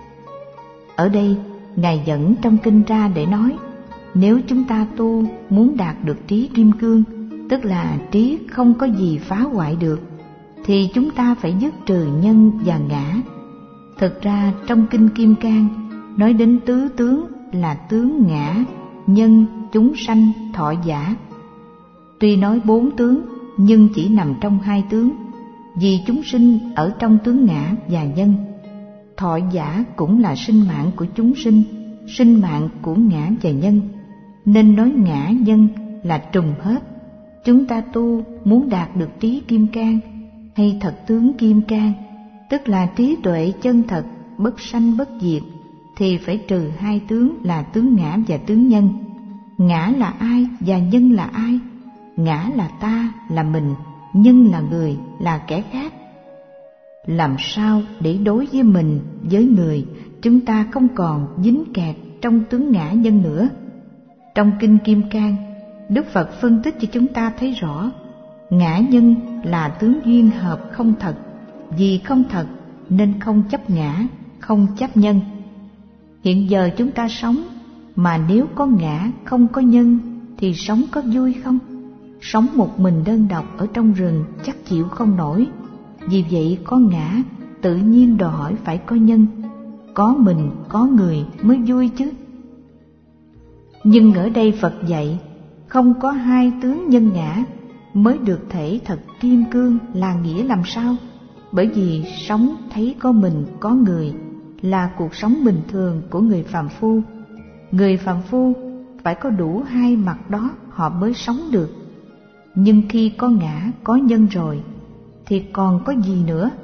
Ở đây Ngài dẫn trong kinh ra để nói, nếu chúng ta tu muốn đạt được trí kim cương, tức là trí không có gì phá hoại được, thì chúng ta phải dứt trừ nhân và ngã. Thực ra trong kinh Kim Cang nói đến tứ tướng là tướng ngã, nhân, chúng sanh, thọ giả. Tuy nói bốn tướng nhưng chỉ nằm trong hai tướng, vì chúng sinh ở trong tướng ngã và nhân. Thọ giả cũng là sinh mạng của chúng sinh, sinh mạng của ngã và nhân, nên nói ngã nhân là trùng hết. Chúng ta tu muốn đạt được trí kim cang hay thật tướng kim cang, tức là trí tuệ chân thật, bất sanh bất diệt, thì phải trừ hai tướng là tướng ngã và tướng nhân. Ngã là ai và nhân là ai? Ngã là ta, là mình, nhân là người, là kẻ khác. Làm sao để đối với mình, với người, chúng ta không còn dính kẹt trong tướng ngã nhân nữa? Trong kinh Kim Cang, Đức Phật phân tích cho chúng ta thấy rõ, ngã nhân là tướng duyên hợp không thật, vì không thật nên không chấp ngã, không chấp nhân. Hiện giờ chúng ta sống, mà nếu có ngã không có nhân thì sống có vui không? Sống một mình đơn độc ở trong rừng chắc chịu không nổi. Vì vậy có ngã tự nhiên đòi hỏi phải có nhân, có mình có người mới vui chứ. Nhưng ở đây Phật dạy không có hai tướng nhân ngã mới được thể thật kim cương là nghĩa làm sao? Bởi vì sống thấy có mình có người là cuộc sống bình thường của người phàm phu. Người phàm phu phải có đủ hai mặt đó họ mới sống được. Nhưng khi có ngã có nhân rồi thì còn có gì nữa?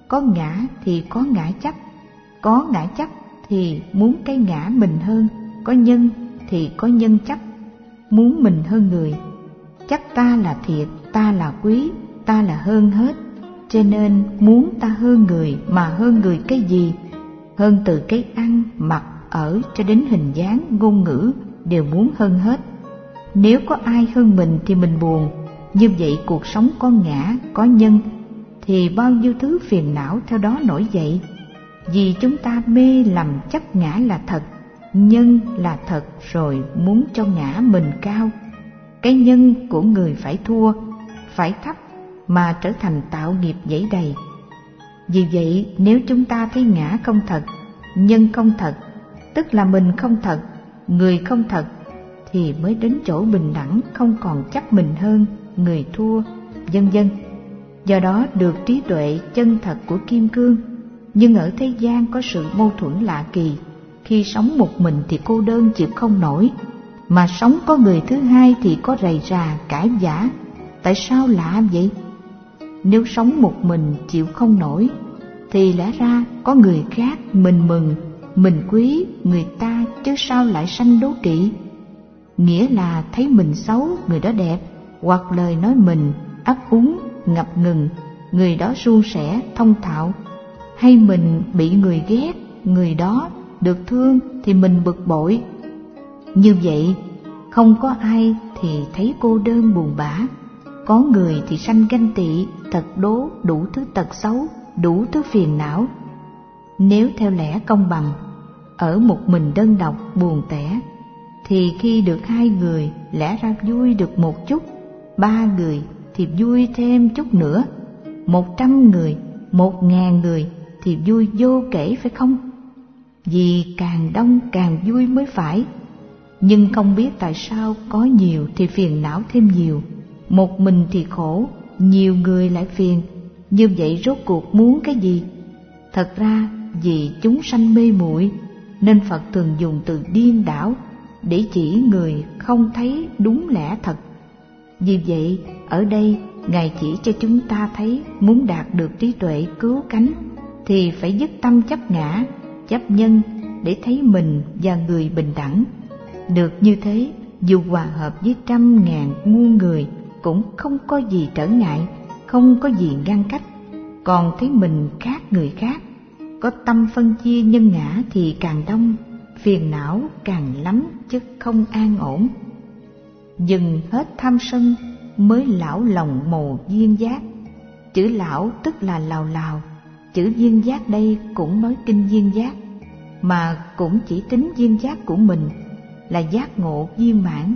có ngã thì có ngã chấp, có ngã chấp thì muốn cái ngã mình hơn, có nhân thì có nhân chấp, muốn mình hơn người. Chấp ta là thiệt, ta là quý, ta là hơn hết, cho nên muốn ta hơn người. Mà hơn người cái gì? Hơn từ cái ăn, mặc, ở cho đến hình dáng, ngôn ngữ đều muốn hơn hết. Nếu có ai hơn mình thì mình buồn. Như vậy cuộc sống có ngã, có nhân thì bao nhiêu thứ phiền não theo đó nổi dậy. Vì chúng ta mê lầm chấp ngã là thật, nhân là thật, rồi muốn cho ngã mình cao. Cái nhân của người phải thua, phải thấp, mà trở thành tạo nghiệp dẫy đầy. Vì vậy nếu chúng ta thấy ngã không thật, nhân không thật, tức là mình không thật, người không thật, thì mới đến chỗ bình đẳng, không còn chấp mình hơn, người thua, vân vân. Do đó được trí tuệ chân thật của kim cương. Nhưng ở thế gian có sự mâu thuẫn lạ kỳ. Khi sống một mình thì cô đơn chịu không nổi, mà sống có người thứ hai thì có rầy rà, cãi vã. Tại sao lạ vậy? Nếu sống một mình chịu không nổi, thì lẽ ra có người khác mình mừng, mình quý người ta, chứ sao lại sanh đố kỵ? Nghĩa là thấy mình xấu, người đó đẹp, hoặc lời nói mình ấp úng, ngập ngừng, người đó suôn sẻ, thông thạo. Hay mình bị người ghét, người đó được thương thì mình bực bội. Như vậy không có ai thì thấy cô đơn buồn bã, có người thì sanh ganh tị, tật đố, đủ thứ tật xấu, đủ thứ phiền não. Nếu theo lẽ công bằng, ở một mình đơn độc buồn tẻ, thì khi được hai người lẽ ra vui được một chút, ba người thì vui thêm chút nữa, một trăm người, một ngàn người thì vui vô kể, phải không? Vì càng đông càng vui mới phải. Nhưng không biết tại sao có nhiều thì phiền não thêm nhiều, một mình thì khổ, nhiều người lại phiền. Như vậy rốt cuộc muốn cái gì? Thật ra vì chúng sanh mê muội nên Phật thường dùng từ điên đảo để chỉ người không thấy đúng lẽ thật. Vì vậy ở đây Ngài chỉ cho chúng ta thấy muốn đạt được trí tuệ cứu cánh thì phải dứt tâm chấp ngã, chấp nhân để thấy mình và người bình đẳng. Được như thế, dù hòa hợp với trăm ngàn muôn người cũng không có gì trở ngại, không có gì ngăn cách. Còn thấy mình khác người khác, có tâm phân chia nhân ngã thì càng đông, phiền não càng lắm chứ không an ổn. Dừng hết tham sân mới lão lòng mồ viên giác. Chữ lão tức là lào lào, chữ viên giác đây cũng nói kinh viên giác, mà cũng chỉ tính viên giác của mình là giác ngộ viên mãn.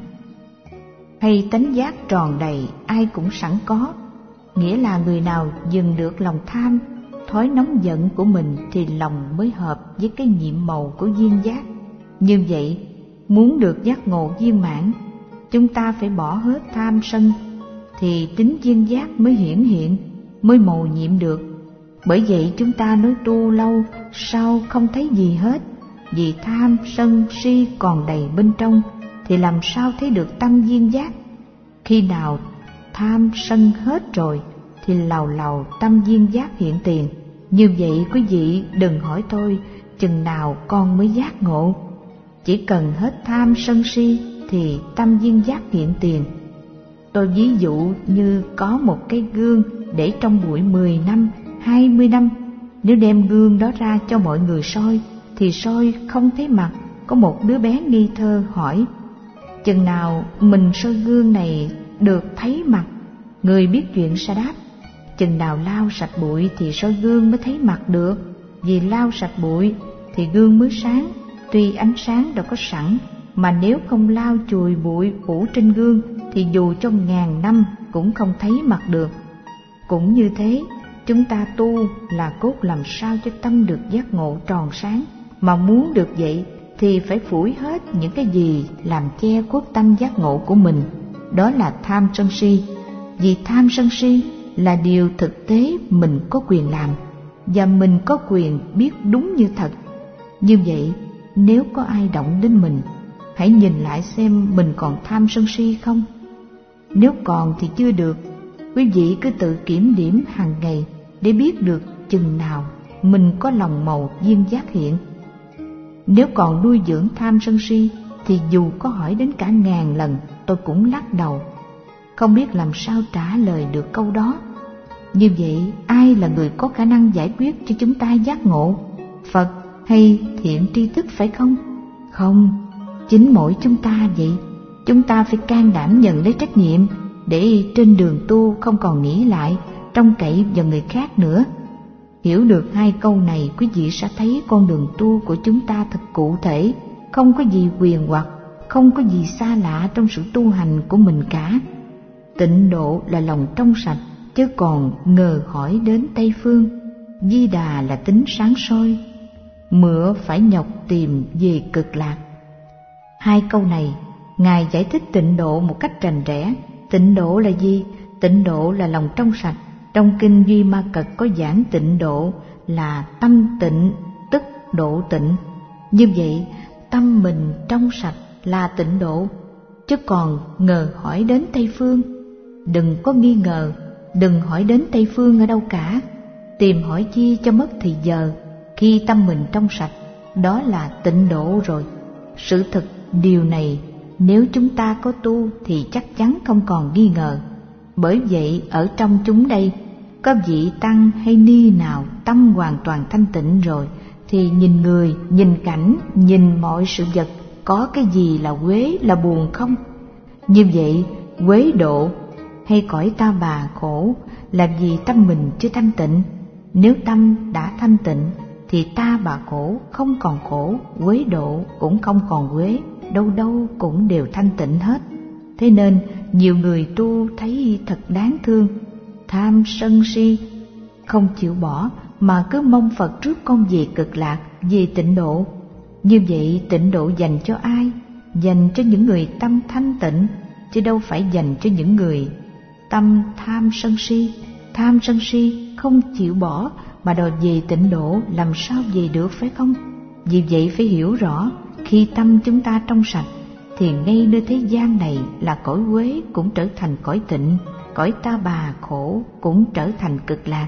Hay tánh giác tròn đầy ai cũng sẵn có, nghĩa là người nào dừng được lòng tham, thói nóng giận của mình thì lòng mới hợp với cái nhiệm màu của viên giác. Như vậy, muốn được giác ngộ viên mãn, chúng ta phải bỏ hết tham sân, thì tính viên giác mới hiển hiện, mới mầu nhiệm được. Bởi vậy chúng ta nói tu lâu sao không thấy gì hết, vì tham sân si còn đầy bên trong, thì làm sao thấy được tâm viên giác? Khi nào tham sân hết rồi thì lầu lầu tâm viên giác hiện tiền. Như vậy quý vị đừng hỏi tôi chừng nào con mới giác ngộ. Chỉ cần hết tham sân si thì tâm viên giác hiện tiền. Tôi ví dụ như có một cái gương để trong bụi mười năm, hai mươi năm, nếu đem gương đó ra cho mọi người soi thì soi không thấy mặt. Có một đứa bé nghi thơ hỏi: chừng nào mình soi gương này được thấy mặt? Người biết chuyện sẽ đáp: chừng nào lau sạch bụi thì soi gương mới thấy mặt được. Vì lau sạch bụi thì gương mới sáng. Tuy ánh sáng đã có sẵn, mà nếu không lau chùi bụi phủ trên gương thì dù cho ngàn năm cũng không thấy mặt được. Cũng như thế, chúng ta tu là cốt làm sao cho tâm được giác ngộ tròn sáng. Mà muốn được vậy thì phải phủi hết những cái gì làm che khuất tâm giác ngộ của mình. Đó là tham sân si. Vì tham sân si là điều thực tế mình có quyền làm, và mình có quyền biết đúng như thật. Như vậy, nếu có ai động đến mình, hãy nhìn lại xem mình còn tham sân si không. Nếu còn thì chưa được, quý vị cứ tự kiểm điểm hàng ngày để biết được chừng nào mình có lòng màu duyên giác hiện. Nếu còn nuôi dưỡng tham sân si thì dù có hỏi đến cả ngàn lần tôi cũng lắc đầu, không biết làm sao trả lời được câu đó. Như vậy ai là người có khả năng giải quyết cho chúng ta giác ngộ? Phật hay thiện tri thức phải không? Không, chính mỗi chúng ta vậy. Chúng ta phải can đảm nhận lấy trách nhiệm để trên đường tu không còn nghĩ lại, trông cậy vào người khác nữa. Hiểu được hai câu này, quý vị sẽ thấy con đường tu của chúng ta thật cụ thể, không có gì huyền hoặc, không có gì xa lạ trong sự tu hành của mình cả. Tịnh độ là lòng trong sạch, chứ còn ngờ hỏi đến Tây Phương. Di Đà là tính sáng soi, mựa phải nhọc tìm về cực lạc. Hai câu này Ngài giải thích tịnh độ một cách rành rẽ. Tịnh độ là gì? Tịnh độ là lòng trong sạch. Trong kinh Duy Ma Cật có giảng tịnh độ là tâm tịnh tức độ tịnh. Như vậy tâm mình trong sạch là tịnh độ, chứ còn ngờ hỏi đến Tây Phương. Đừng có nghi ngờ, đừng hỏi đến Tây Phương ở đâu cả. Tìm hỏi chi cho mất thì giờ. Khi tâm mình trong sạch, đó là tịnh độ rồi. Sự thực điều này nếu chúng ta có tu thì chắc chắn không còn nghi ngờ. Bởi vậy ở trong chúng đây có vị tăng hay ni nào tâm hoàn toàn thanh tịnh rồi thì nhìn người, nhìn cảnh, nhìn mọi sự vật có cái gì là uế, là buồn không? Như vậy uế độ hay cõi ta bà khổ là vì tâm mình chưa thanh tịnh. Nếu tâm đã thanh tịnh thì ta bà khổ không còn khổ, uế độ cũng không còn uế, đâu đâu cũng đều thanh tịnh hết. Thế nên nhiều người tu thấy thật đáng thương, tham sân si không chịu bỏ mà cứ mong Phật rước con về cực lạc, về tịnh độ. Như vậy tịnh độ dành cho ai? Dành cho những người tâm thanh tịnh, chứ đâu phải dành cho những người tâm tham sân si. Tham sân si không chịu bỏ mà đòi về tịnh độ, làm sao về được, phải không? Vì vậy phải hiểu rõ, khi tâm chúng ta trong sạch thì ngay nơi thế gian này là cõi uế cũng trở thành cõi tịnh, cõi ta bà khổ cũng trở thành cực lạc.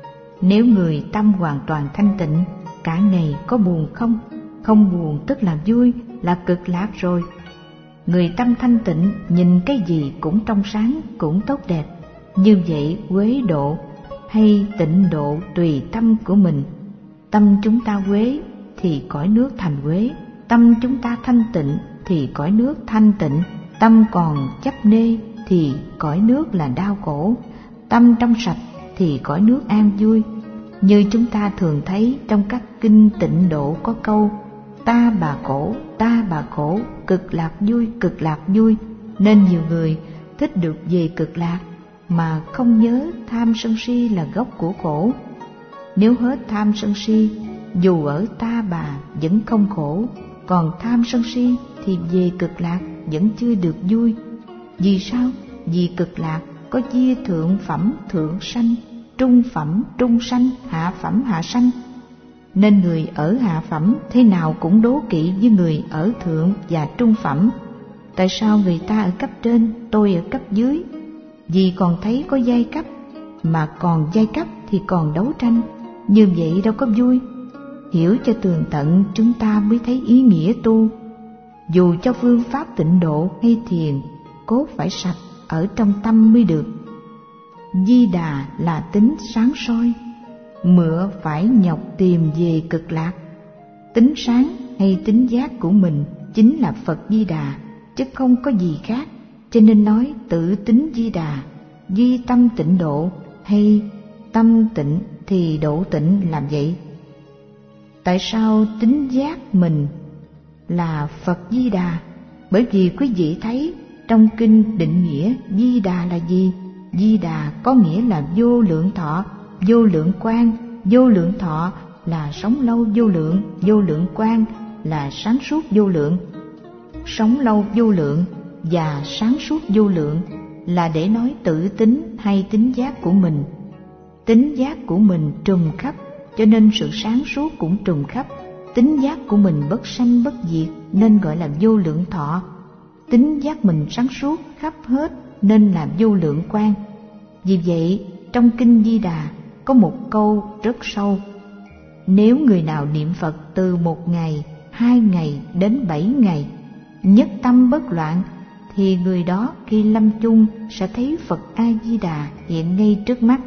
Nếu người tâm hoàn toàn thanh tịnh, cả ngày có buồn không? Không buồn tức là vui, là cực lạc rồi. Người tâm thanh tịnh nhìn cái gì cũng trong sáng, cũng tốt đẹp. Như vậy uế độ hay tịnh độ tùy tâm của mình. Tâm chúng ta uế thì cõi nước thành uế, tâm chúng ta thanh tịnh thì cõi nước thanh tịnh. Tâm còn chấp nê thì cõi nước là đau khổ, tâm trong sạch thì cõi nước an vui. Như chúng ta thường thấy trong các kinh tịnh độ có câu ta bà khổ, ta bà khổ, cực lạc vui, cực lạc vui. Nên nhiều người thích được về cực lạc mà không nhớ tham sân si là gốc của khổ. Nếu hết tham sân si, dù ở ta bà vẫn không khổ, còn tham sân si thì về cực lạc vẫn chưa được vui. Vì sao? Vì cực lạc có chia thượng phẩm thượng sanh, trung phẩm trung sanh, hạ phẩm hạ sanh. Nên người ở hạ phẩm thế nào cũng đố kỵ với người ở thượng và trung phẩm. Tại sao người ta ở cấp trên, tôi ở cấp dưới? Vì còn thấy có giai cấp, mà còn giai cấp thì còn đấu tranh. Như vậy đâu có vui. Hiểu cho tường tận chúng ta mới thấy ý nghĩa tu. Dù cho phương pháp tịnh độ hay thiền, cốt phải sạch ở trong tâm mới được. Di Đà là tính sáng soi, mựa phải nhọc tìm về cực lạc. Tính sáng hay tính giác của mình chính là Phật Di Đà, chứ không có gì khác. Cho nên nói tự tính Di Đà, duy tâm tịnh độ, hay tâm tịnh thì độ tịnh làm vậy. Tại sao tính giác mình là Phật Di Đà? Bởi vì quý vị thấy trong kinh định nghĩa Di Đà là gì? Di Đà có nghĩa là vô lượng thọ, vô lượng quang. Vô lượng thọ là sống lâu vô lượng, vô lượng quang là sáng suốt vô lượng. Sống lâu vô lượng và sáng suốt vô lượng là để nói tự tính hay tính giác của mình. Tính giác của mình trùm khắp, cho nên sự sáng suốt cũng trùm khắp. Tính giác của mình bất sanh bất diệt nên gọi là vô lượng thọ. Tính giác mình sáng suốt khắp hết nên là vô lượng quang. Vì vậy trong kinh Di Đà có một câu rất sâu: nếu người nào niệm Phật từ một ngày, hai ngày đến bảy ngày, nhất tâm bất loạn, thì người đó khi lâm chung sẽ thấy Phật A-di-đà hiện ngay trước mắt.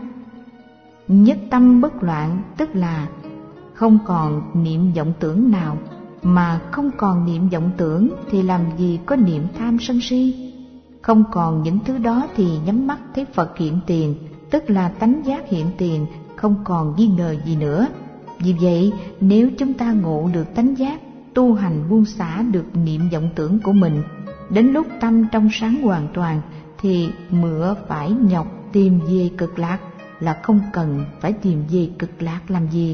Nhất tâm bất loạn tức là không còn niệm vọng tưởng nào, mà không còn niệm vọng tưởng thì làm gì có niệm tham sân si. Không còn những thứ đó thì nhắm mắt thấy Phật hiện tiền, tức là tánh giác hiện tiền, không còn nghi ngờ gì nữa. Vì vậy, nếu chúng ta ngộ được tánh giác, tu hành buông xả được niệm vọng tưởng của mình, đến lúc tâm trong sáng hoàn toàn, thì mựa phải nhọc tìm về cực lạc là không cần phải tìm về cực lạc làm gì.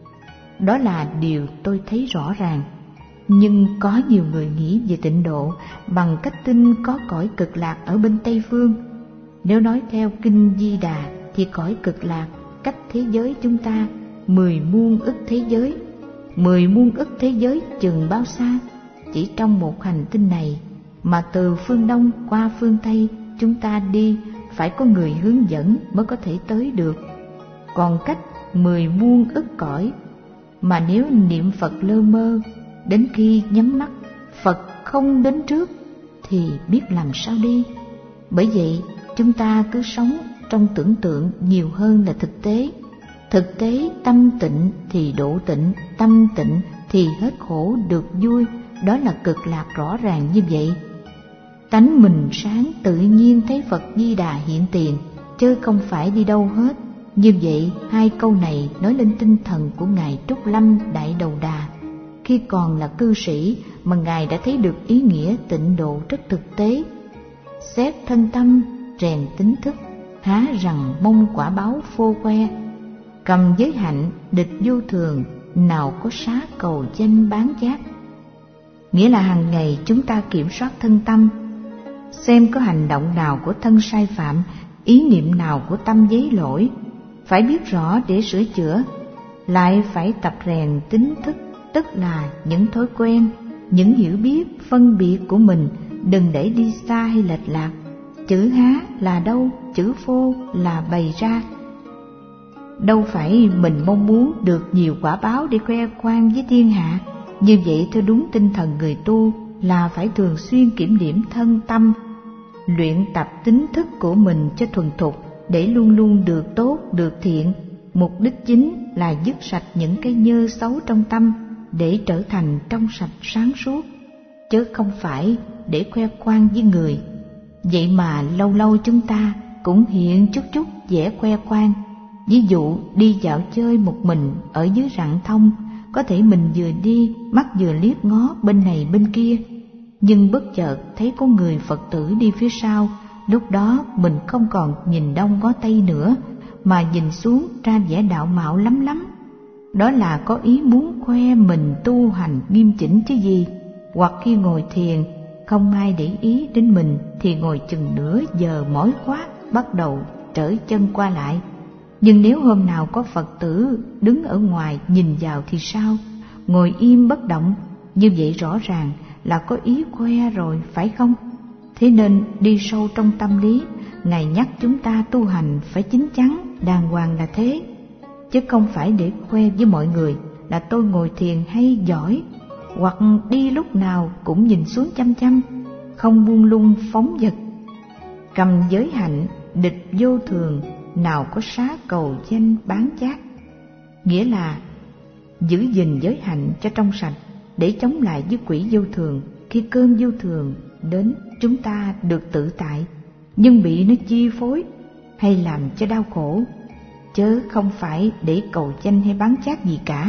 Đó là điều tôi thấy rõ ràng. Nhưng có nhiều người nghĩ về tịnh độ bằng cách tin có cõi cực lạc ở bên Tây Phương. Nếu nói theo Kinh Di Đà thì cõi cực lạc cách thế giới chúng ta mười muôn ức thế giới. Mười muôn ức thế giới chừng bao xa? Chỉ trong một hành tinh này mà từ phương Đông qua phương Tây chúng ta đi phải có người hướng dẫn mới có thể tới được. Còn cách mười muôn ức cõi mà nếu niệm Phật lơ mơ, đến khi nhắm mắt Phật không đến trước thì biết làm sao đi. Bởi vậy chúng ta cứ sống trong tưởng tượng nhiều hơn là thực tế. Thực tế tâm tịnh thì độ tịnh, tâm tịnh thì hết khổ được vui, đó là cực lạc rõ ràng như vậy. Tánh mình sáng tự nhiên thấy Phật Di Đà hiện tiền, chứ không phải đi đâu hết. Như vậy hai câu này nói lên tinh thần của Ngài Trúc Lâm Đại Đầu Đà. Khi còn là cư sĩ mà Ngài đã thấy được ý nghĩa tịnh độ rất thực tế. Xét thân tâm, rèn tính thức, há rằng mong quả báo phô que. Cầm giới hạnh, địch vô thường, nào có xá cầu danh bán chát. Nghĩa là hàng ngày chúng ta kiểm soát thân tâm, xem có hành động nào của thân sai phạm, ý niệm nào của tâm giấy lỗi, phải biết rõ để sửa chữa. Lại phải tập rèn tính thức, tức là những thói quen, những hiểu biết, phân biệt của mình, đừng để đi xa hay lệch lạc. Chữ há là đâu, chữ phô là bày ra. Đâu phải mình mong muốn được nhiều quả báo để khoe khoang với thiên hạ. Như vậy theo đúng tinh thần người tu là phải thường xuyên kiểm điểm thân tâm, luyện tập tính thức của mình cho thuần thục để luôn luôn được tốt, được thiện. Mục đích chính là dứt sạch những cái nhơ xấu trong tâm để trở thành trong sạch sáng suốt, chứ không phải để khoe khoang với người. Vậy mà lâu lâu chúng ta cũng hiện chút chút vẻ khoe khoang. Ví dụ đi dạo chơi một mình ở dưới rặng thông, có thể mình vừa đi mắt vừa liếc ngó bên này bên kia, nhưng bất chợt thấy có người Phật tử đi phía sau. Lúc đó mình không còn nhìn đông ngó tây nữa, mà nhìn xuống ra vẻ đạo mạo lắm lắm. Đó là có ý muốn khoe mình tu hành nghiêm chỉnh chứ gì. Hoặc khi ngồi thiền không ai để ý đến mình thì ngồi chừng nửa giờ mỏi quá, bắt đầu trở chân qua lại. Nhưng nếu hôm nào có Phật tử đứng ở ngoài nhìn vào thì sao? Ngồi im bất động, như vậy rõ ràng là có ý khoe rồi, phải không? Thế nên đi sâu trong tâm lý, Ngài nhắc chúng ta tu hành phải chín chắn, đàng hoàng là thế. Chứ không phải để khoe với mọi người là tôi ngồi thiền hay giỏi, hoặc đi lúc nào cũng nhìn xuống chăm chăm, không buông lung phóng dật. Cầm giới hạnh, địch vô thường, nào có xá cầu danh bán chát. Nghĩa là giữ gìn giới hạnh cho trong sạch để chống lại với quỷ vô thường. Khi cơn vô thường đến, chúng ta được tự tại, nhưng bị nó chi phối hay làm cho đau khổ, chớ không phải để cầu danh hay bán chát gì cả.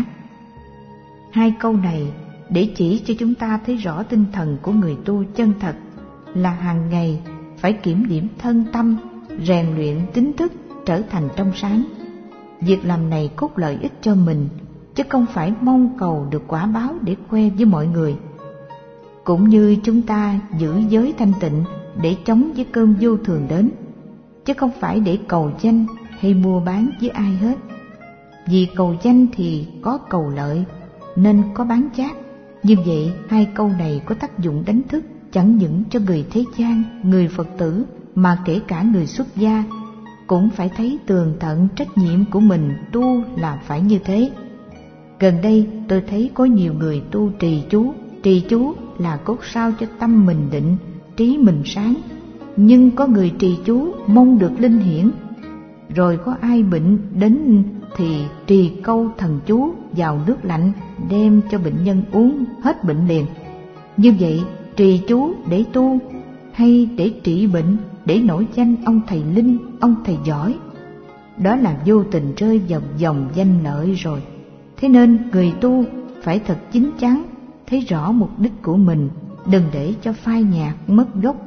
Hai câu này để chỉ cho chúng ta thấy rõ tinh thần của người tu chân thật là hàng ngày phải kiểm điểm thân tâm, rèn luyện tính thức trở thành trong sáng. Việc làm này cốt lợi ích cho mình, chứ không phải mong cầu được quả báo để khoe với mọi người. Cũng như chúng ta giữ giới thanh tịnh để chống với cơn vô thường đến, chứ không phải để cầu danh hay mua bán với ai hết. Vì cầu danh thì có cầu lợi, nên có bán chát. Như vậy hai câu này có tác dụng đánh thức chẳng những cho người thế gian, người Phật tử, mà kể cả người xuất gia. cũng phải thấy tường tận trách nhiệm của mình tu là phải như thế. Gần đây tôi thấy có nhiều người tu trì chú. Trì chú là cốt sao cho tâm mình định, trí mình sáng. Nhưng có người trì chú mong được linh hiển, rồi có ai bệnh đến thì trì câu thần chú vào nước lạnh đem cho bệnh nhân uống hết bệnh liền. Như vậy trì chú để tu hay để trị bệnh, để nổi danh ông thầy linh, ông thầy giỏi? Đó là vô tình rơi vào vòng danh lợi rồi. Thế nên người tu phải thật chín chắn, thấy rõ mục đích của mình, đừng để cho phai nhạt mất gốc.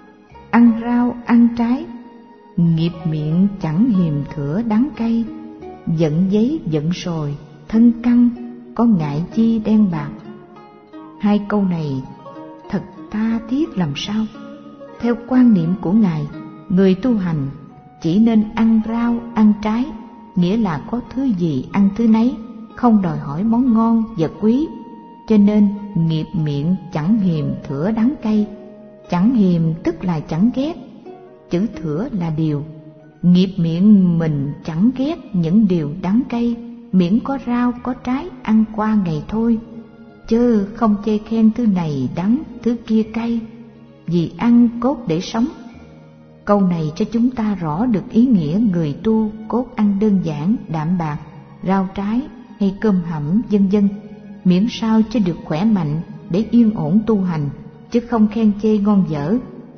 Ăn rau ăn trái, nghiệp miệng chẳng hiềm thửa đắng cay. Giận giấy giận sồi, thân căng, có ngại chi đen bạc. Hai câu này thật tha thiết làm sao. Theo quan niệm của Ngài, người tu hành chỉ nên ăn rau ăn trái, nghĩa là có thứ gì ăn thứ nấy, không đòi hỏi món ngon vật quý. Cho nên nghiệp miệng chẳng hiềm thửa đắng cay. Chẳng hiềm tức là chẳng ghét, chữ thửa là điều. Nghiệp miệng mình chẳng ghét những điều đắng cay, miễn có rau có trái ăn qua ngày thôi, chớ không chê khen thứ này đắng thứ kia cay, vì ăn cốt để sống. Câu này cho chúng ta rõ được ý nghĩa người tu cốt ăn đơn giản, đạm bạc, rau trái hay cơm hẩm vân vân, miễn sao cho được khỏe mạnh để yên ổn tu hành, chứ không khen chê ngon dở.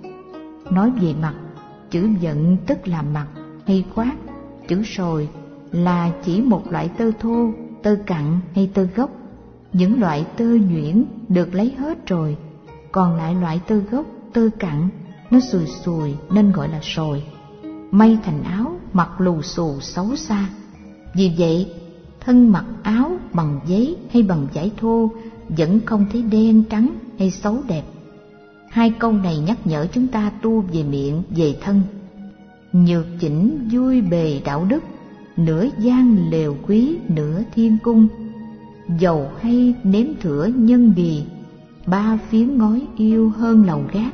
Nói về mặt, chữ giận tức là mặt hay quát, chữ sồi là chỉ một loại tơ thô, tơ cặn hay tơ gốc. Những loại tơ nhuyễn được lấy hết rồi, còn lại loại tơ gốc, tơ cặn, nó sùi sùi nên gọi là sồi. May thành áo mặc lù xù xấu xa. Vì vậy, thân mặc áo bằng giấy hay bằng vải thô vẫn không thấy đen trắng hay xấu đẹp. Hai câu này nhắc nhở chúng ta tu về miệng, về thân. Nhược chỉnh vui bề đạo đức, nửa gian lều quý nửa thiên cung. Dầu hay nếm thửa nhân bì, ba phiến ngói yêu hơn lầu gác.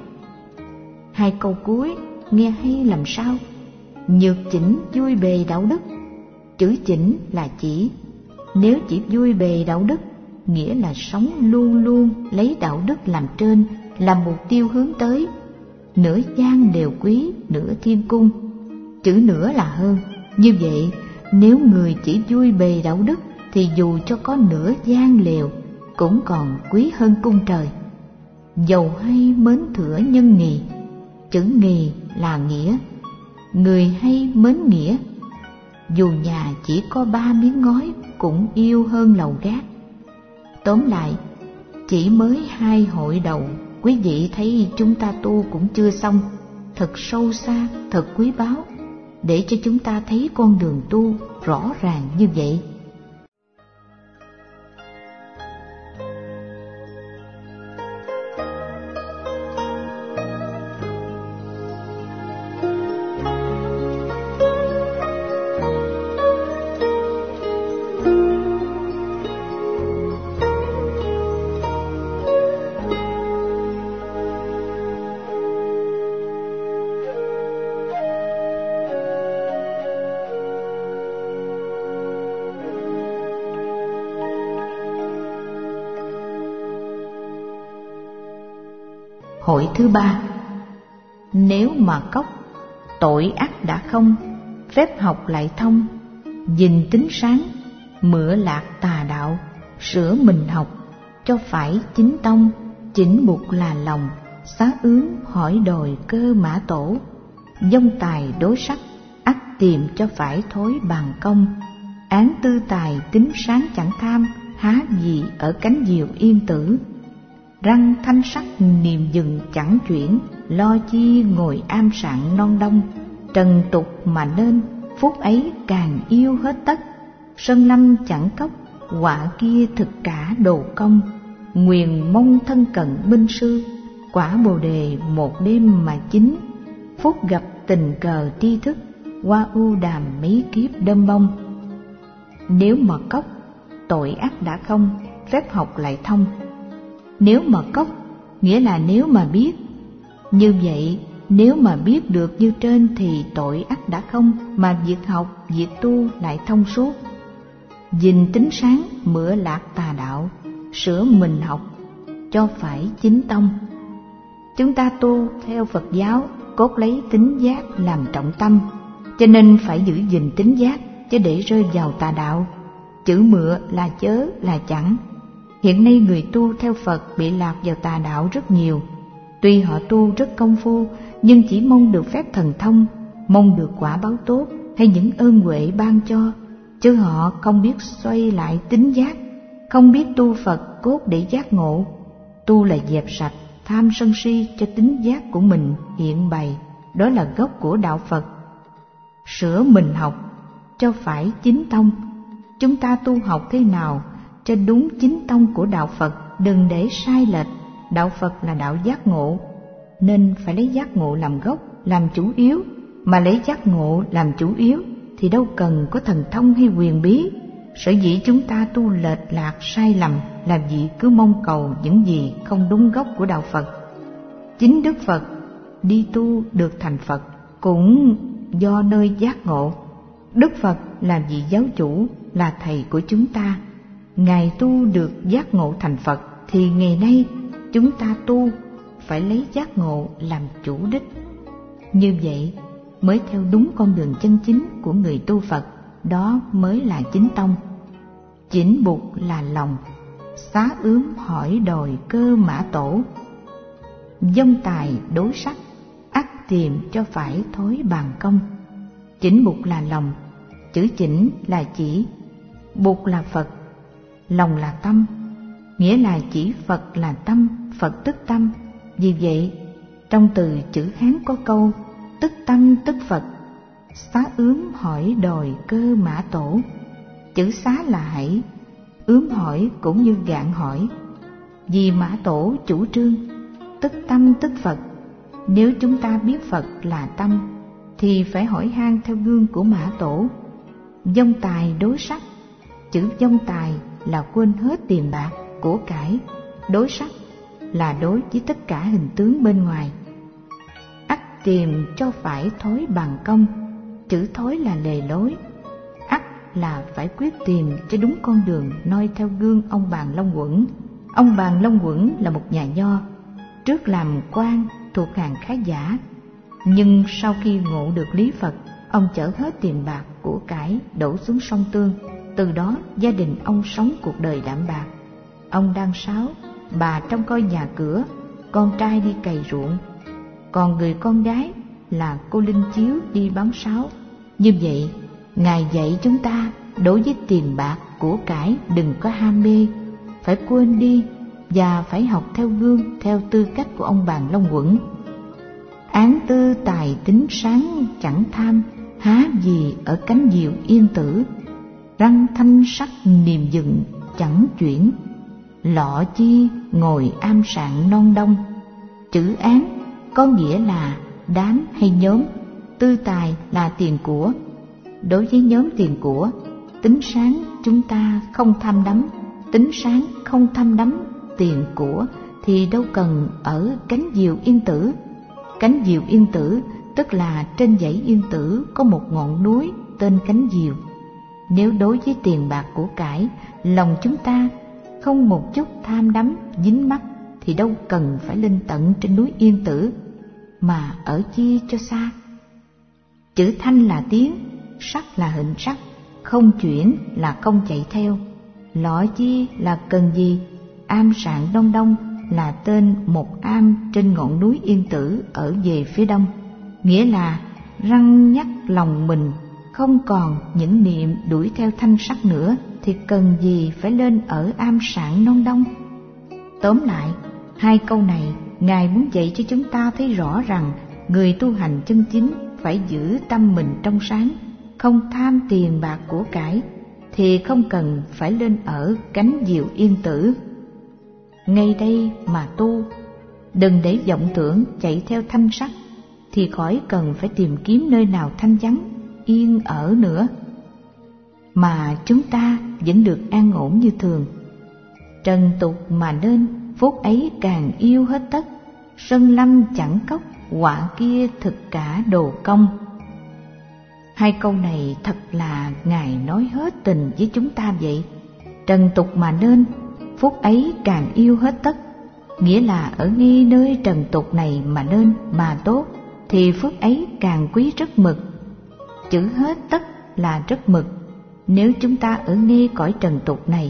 Hai câu cuối nghe hay làm sao? Nhược chỉnh vui bề đạo đức. Chữ chỉnh là chỉ. Nếu chỉ vui bề đạo đức, nghĩa là sống luôn luôn lấy đạo đức làm trên, làm mục tiêu hướng tới. Nửa gian đều quý, nửa thiên cung. Chữ nửa là hơn. Như vậy, nếu người chỉ vui bề đạo đức, thì dù cho có nửa gian lều, cũng còn quý hơn cung trời. Dầu hay mến thửa nhân nghì. Chữ nghì là nghĩa. Người hay mến nghĩa. Dù nhà chỉ có ba miếng ngói, cũng yêu hơn lầu gác. Tóm lại, chỉ mới hai hội đầu, quý vị thấy chúng ta tu cũng chưa xong, thật sâu xa, thật quý báu, để cho chúng ta thấy con đường tu rõ ràng như vậy. Hội thứ ba. Nếu mà cốc, tội ắt đã không, phép học lại thông, dình tính sáng, mửa lạc tà đạo, sửa mình học, cho phải chính tông, chỉnh mục là lòng, xá ướng hỏi đòi cơ mã tổ, dông tài đối sắc, ắt tìm cho phải thối bằng công, án tư tài tính sáng chẳng tham, há gì ở cánh diều yên tử. Răng thanh sắc niềm dừng chẳng chuyển, lo chi ngồi am sạn non đông. Trần tục mà nên, phút ấy càng yêu hết tất. Sơn lâm chẳng cốc, quả kia thực cả đồ công. Nguyền mong thân cận binh sư, quả bồ đề một đêm mà chín. Phút gặp tình cờ tri thức, qua ưu đàm mấy kiếp đâm bông. Nếu mà cốc, tội ác đã không, phép học lại thông. Nếu mà cốc, nghĩa là nếu mà biết. Như vậy, nếu mà biết được như trên thì tội ắt đã không, mà việc học, việc tu lại thông suốt. Dình tính sáng, mửa lạc tà đạo, sửa mình học, cho phải chính tông. Chúng ta tu theo Phật giáo, cốt lấy tính giác làm trọng tâm, cho nên phải giữ gìn tính giác, chứ để rơi vào tà đạo. Chữ mựa là chớ, là chẳng. Hiện nay người tu theo Phật bị lạc vào tà đạo rất nhiều. Tuy họ tu rất công phu, nhưng chỉ mong được phép thần thông, mong được quả báo tốt hay những ơn huệ ban cho, chứ họ không biết xoay lại tính giác, không biết tu Phật cốt để giác ngộ. Tu là dẹp sạch tham sân si cho tính giác của mình hiện bày, đó là gốc của đạo Phật. Sửa mình học cho phải chính tông. Chúng ta tu học thế nào cho đúng chính tông của đạo Phật, đừng để sai lệch. Đạo Phật là đạo giác ngộ, nên phải lấy giác ngộ làm gốc, làm chủ yếu. Mà lấy giác ngộ làm chủ yếu thì đâu cần có thần thông hay quyền bí. Sở dĩ chúng ta tu lệch lạc sai lầm là vì cứ mong cầu những gì không đúng gốc của đạo Phật. Chính Đức Phật đi tu được thành Phật cũng do nơi giác ngộ. Đức Phật là vị giáo chủ, là thầy của chúng ta. Ngài tu được giác ngộ thành Phật, thì ngày nay chúng ta tu phải lấy giác ngộ làm chủ đích. Như vậy mới theo đúng con đường chân chính của người tu Phật, đó mới là chính tông. Chỉnh bục là lòng, xá ướm hỏi đòi cơ mã tổ. Dông tài đối sắc, ắt tìm cho phải thối bàn công. Chỉnh bục là lòng, chữ chỉnh là chỉ, bục là Phật, lòng là tâm, nghĩa là chỉ Phật là tâm, Phật tức tâm. Vì vậy, trong từ chữ Hán có câu tức tâm tức Phật, xá ướm hỏi đòi cơ mã tổ. Chữ xá là hãy, ướm hỏi cũng như gạn hỏi. Vì mã tổ chủ trương tức tâm tức Phật, nếu chúng ta biết Phật là tâm thì phải hỏi han theo gương của mã tổ. Dông tài đối sắc, chữ dông tài là quên hết tiền bạc, của cải. Đối sắc là đối với tất cả hình tướng bên ngoài. Ắt tìm cho phải thối bằng công, chữ thối là lề lối. Ắt là phải quyết tìm cho đúng con đường, noi theo gương ông Bàn Long Quẩn. Ông Bàn Long Quẩn là một nhà nho, trước làm quan thuộc hàng khá giả, nhưng sau khi ngộ được lý Phật, ông chở hết tiền bạc của cải đổ xuống sông Tương. Từ đó gia đình ông sống cuộc đời đạm bạc. Ông đan sáo, bà trông coi nhà cửa, con trai đi cày ruộng, còn người con gái là cô Linh Chiếu đi bám sáo. Như vậy, Ngài dạy chúng ta đối với tiền bạc của cải đừng có ham mê, phải quên đi và phải học theo gương, theo tư cách của ông Bàn Long Quẩn. Án tư tài tính sáng chẳng tham, há gì ở cánh diều yên tử. Răng thanh sắc niềm dựng chẳng chuyển, lọ chi ngồi am sạng non đông. Chữ án có nghĩa là đám hay nhóm, tư tài là tiền của. Đối với nhóm tiền của, tính sáng chúng ta không tham đắm, tính sáng không tham đắm tiền của thì đâu cần ở cánh diều yên tử. Cánh diều yên tử tức là trên dãy yên tử có một ngọn núi tên cánh diều. Nếu đối với tiền bạc của cải, lòng chúng ta không một chút tham đắm dính mắc thì đâu cần phải lên tận trên núi yên tử, mà ở chia cho xa. Chữ thanh là tiếng, sắc là hình sắc, không chuyển là không chạy theo. Lọ chi là cần gì, am sạng đông đông là tên một am trên ngọn núi yên tử ở về phía đông, nghĩa là răng nhắc lòng mình không còn những niệm đuổi theo thanh sắc nữa thì cần gì phải lên ở am sạng non đông. Tóm lại, hai câu này Ngài muốn dạy cho chúng ta thấy rõ rằng người tu hành chân chính phải giữ tâm mình trong sáng, không tham tiền bạc của cải, thì không cần phải lên ở cánh diều yên tử. Ngay đây mà tu, đừng để vọng tưởng chạy theo thanh sắc, thì khỏi cần phải tìm kiếm nơi nào thanh vắng, yên ở nữa, mà chúng ta vẫn được an ổn như thường. Trần tục mà nên, phút ấy càng yêu hết tất, sơn lâm chẳng cốc, họa kia thực cả đồ công. Hai câu này thật là Ngài nói hết tình với chúng ta vậy. Trần tục mà nên, phúc ấy càng yêu hết tất. Nghĩa là ở ngay nơi trần tục này mà nên, mà tốt, thì phước ấy càng quý rất mực. Chữ hết tất là rất mực. Nếu chúng ta ở ngay cõi trần tục này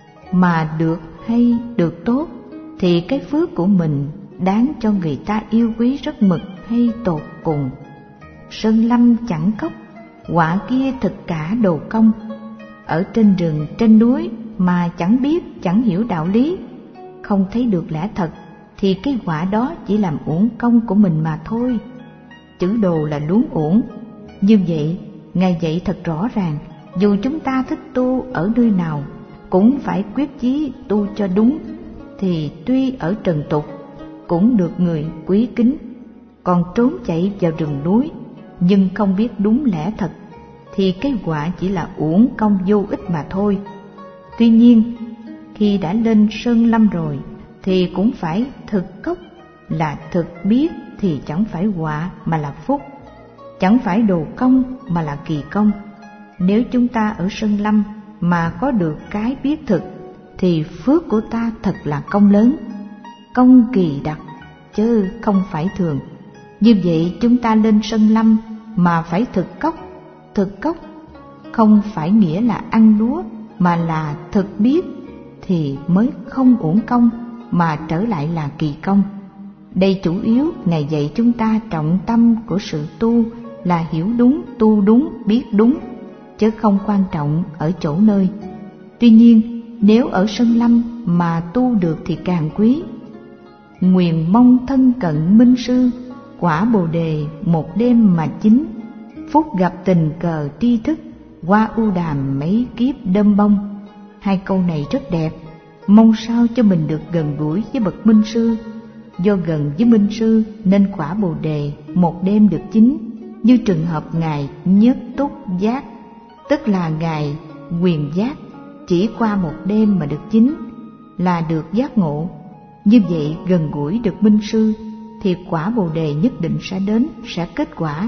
mà được hay được tốt, thì cái phước của mình đáng cho người ta yêu quý rất mực hay tột cùng. Sơn lâm chẳng cốc, họa kia thực cả đồ công. Ở trên rừng, trên núi mà chẳng biết, chẳng hiểu đạo lý, không thấy được lẽ thật, thì cái họa đó chỉ làm uổng công của mình mà thôi. Chữ đồ là luống uổng. Như vậy, Ngài dạy thật rõ ràng, dù chúng ta thích tu ở nơi nào, cũng phải quyết chí tu cho đúng, thì tuy ở trần tục cũng được người quý kính. Còn trốn chạy vào rừng núi nhưng không biết đúng lẽ thật, thì cái họa chỉ là uổng công vô ích mà thôi. Tuy nhiên, khi đã lên sơn lâm rồi thì cũng phải thực cốc, là thực biết, thì chẳng phải họa mà là phúc, chẳng phải đồ công mà là kỳ công. Nếu chúng ta ở sơn lâm mà có được cái biết thực, thì phước của ta thật là công lớn, công kỳ đặc, chứ không phải thường. Như vậy chúng ta lên sơn lâm mà phải thực cốc. Thực cốc không phải nghĩa là ăn lúa, mà là thực biết, thì mới không uổng công mà trở lại là kỳ công. Đây chủ yếu Ngài dạy chúng ta trọng tâm của sự tu là hiểu đúng, tu đúng, biết đúng, chứ không quan trọng ở chỗ nơi. Tuy nhiên, nếu ở sơn lâm mà tu được thì càng quý. Nguyền mong thân cận minh sư, quả bồ đề một đêm mà chín. Phúc gặp tình cờ tri thức, qua ưu đàm mấy kiếp đơm bông. Hai câu này rất đẹp. Mong sao cho mình được gần gũi với bậc minh sư. Do gần với minh sư nên quả bồ đề một đêm được chín. Như trường hợp Ngài Nhất Túc Giác, tức là Ngài Quyền Giác, chỉ qua một đêm mà được chín, là được giác ngộ. Như vậy gần gũi được minh sư thì quả bồ đề nhất định sẽ đến, sẽ kết quả.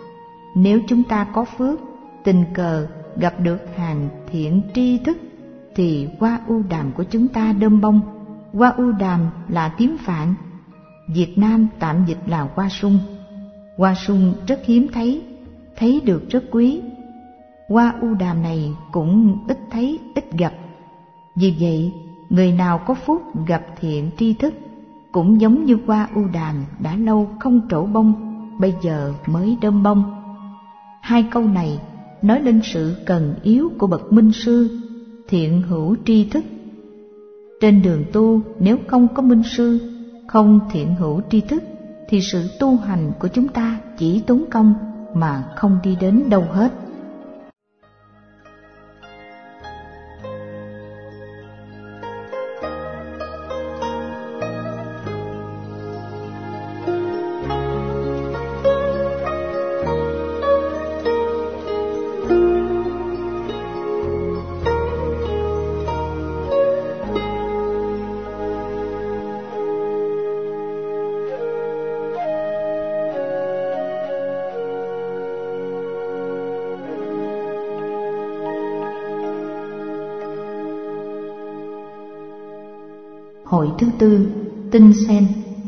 Nếu chúng ta có phước, tình cờ gặp được hàng thiện tri thức, thì hoa ưu đàm của chúng ta đơm bông. Hoa ưu đàm là tiếng Phạn, Việt Nam tạm dịch là hoa sung. Hoa sung rất hiếm thấy, thấy được rất quý. Hoa ưu đàm này cũng ít thấy, ít gặp. Vì vậy, người nào có phúc gặp thiện tri thức cũng giống như hoa ưu đàm đã lâu không trổ bông, bây giờ mới đơm bông. Hai câu này nói lên sự cần yếu của bậc minh sư, thiện hữu tri thức. Trên đường tu, nếu không có minh sư, không thiện hữu tri thức, thì sự tu hành của chúng ta chỉ tốn công mà không đi đến đâu hết. Hội thứ tư, tinh sen.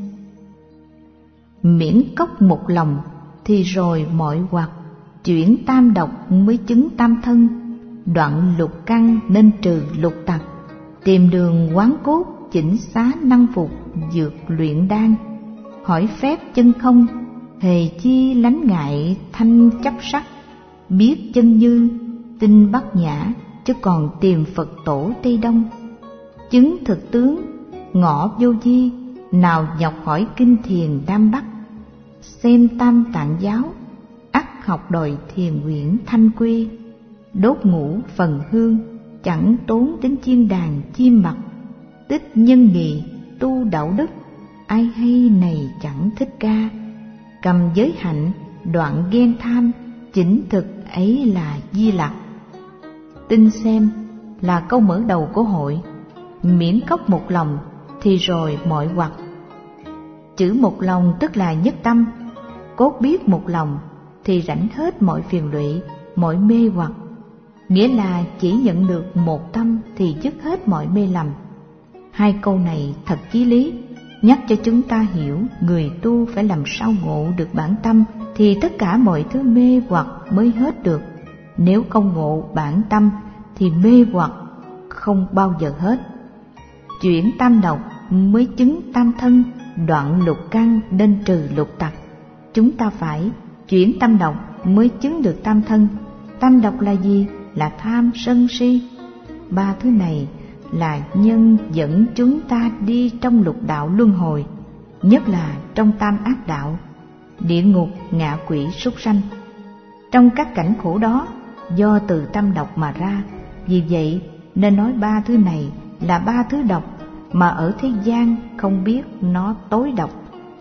Miễn cốc một lòng thì rồi mọi hoạt, chuyển tam độc mới chứng tam thân. Đoạn lục căn nên trừ lục tặc, tìm đường quán cốt chỉnh xá năng phục dược luyện đan. Hỏi phép chân không, hề chi lánh ngại thanh chấp sắc. Biết chân như, tinh bát nhã, chứ còn tìm Phật tổ Tây Đông. Chứng thực tướng, ngõ vô vi, nào nhọc hỏi kinh thiền Nam Bắc. Xem tam tạng giáo, ắt học đòi thiền nguyện thanh quy. Đốt ngũ phần hương, chẳng tốn đến chiên đàn chim mặt. Tích nhân nghị, tu đạo đức, ai hay này chẳng thích ca. Cầm giới hạnh, đoạn ghen tham, chỉnh thực ấy là Di Lặc. Tinh xem là câu mở đầu của hội. Miễn cốc một lòng thì rồi mọi hoạt. Chữ một lòng tức là nhất tâm. Cốt biết một lòng thì rảnh hết mọi phiền lụy, mọi mê hoặc. Nghĩa là chỉ nhận được một tâm thì dứt hết mọi mê lầm. Hai câu này thật chí lý, nhắc cho chúng ta hiểu người tu phải làm sao ngộ được bản tâm thì tất cả mọi thứ mê hoặc mới hết được. Nếu không ngộ bản tâm thì mê hoặc không bao giờ hết. Chuyển tam độc mới chứng tam thân, đoạn lục căn nên trừ lục tặc. Chúng ta phải chuyển tam độc mới chứng được tam thân. Tam độc là gì? Là tham, sân, si. Ba thứ này là nhân dẫn chúng ta đi trong lục đạo luân hồi, nhất là trong tam ác đạo, địa ngục, ngạ quỷ, súc sanh. Trong các cảnh khổ đó do từ tam độc mà ra. Vì vậy nên nói ba thứ này là ba thứ độc mà ở thế gian không biết nó tối độc.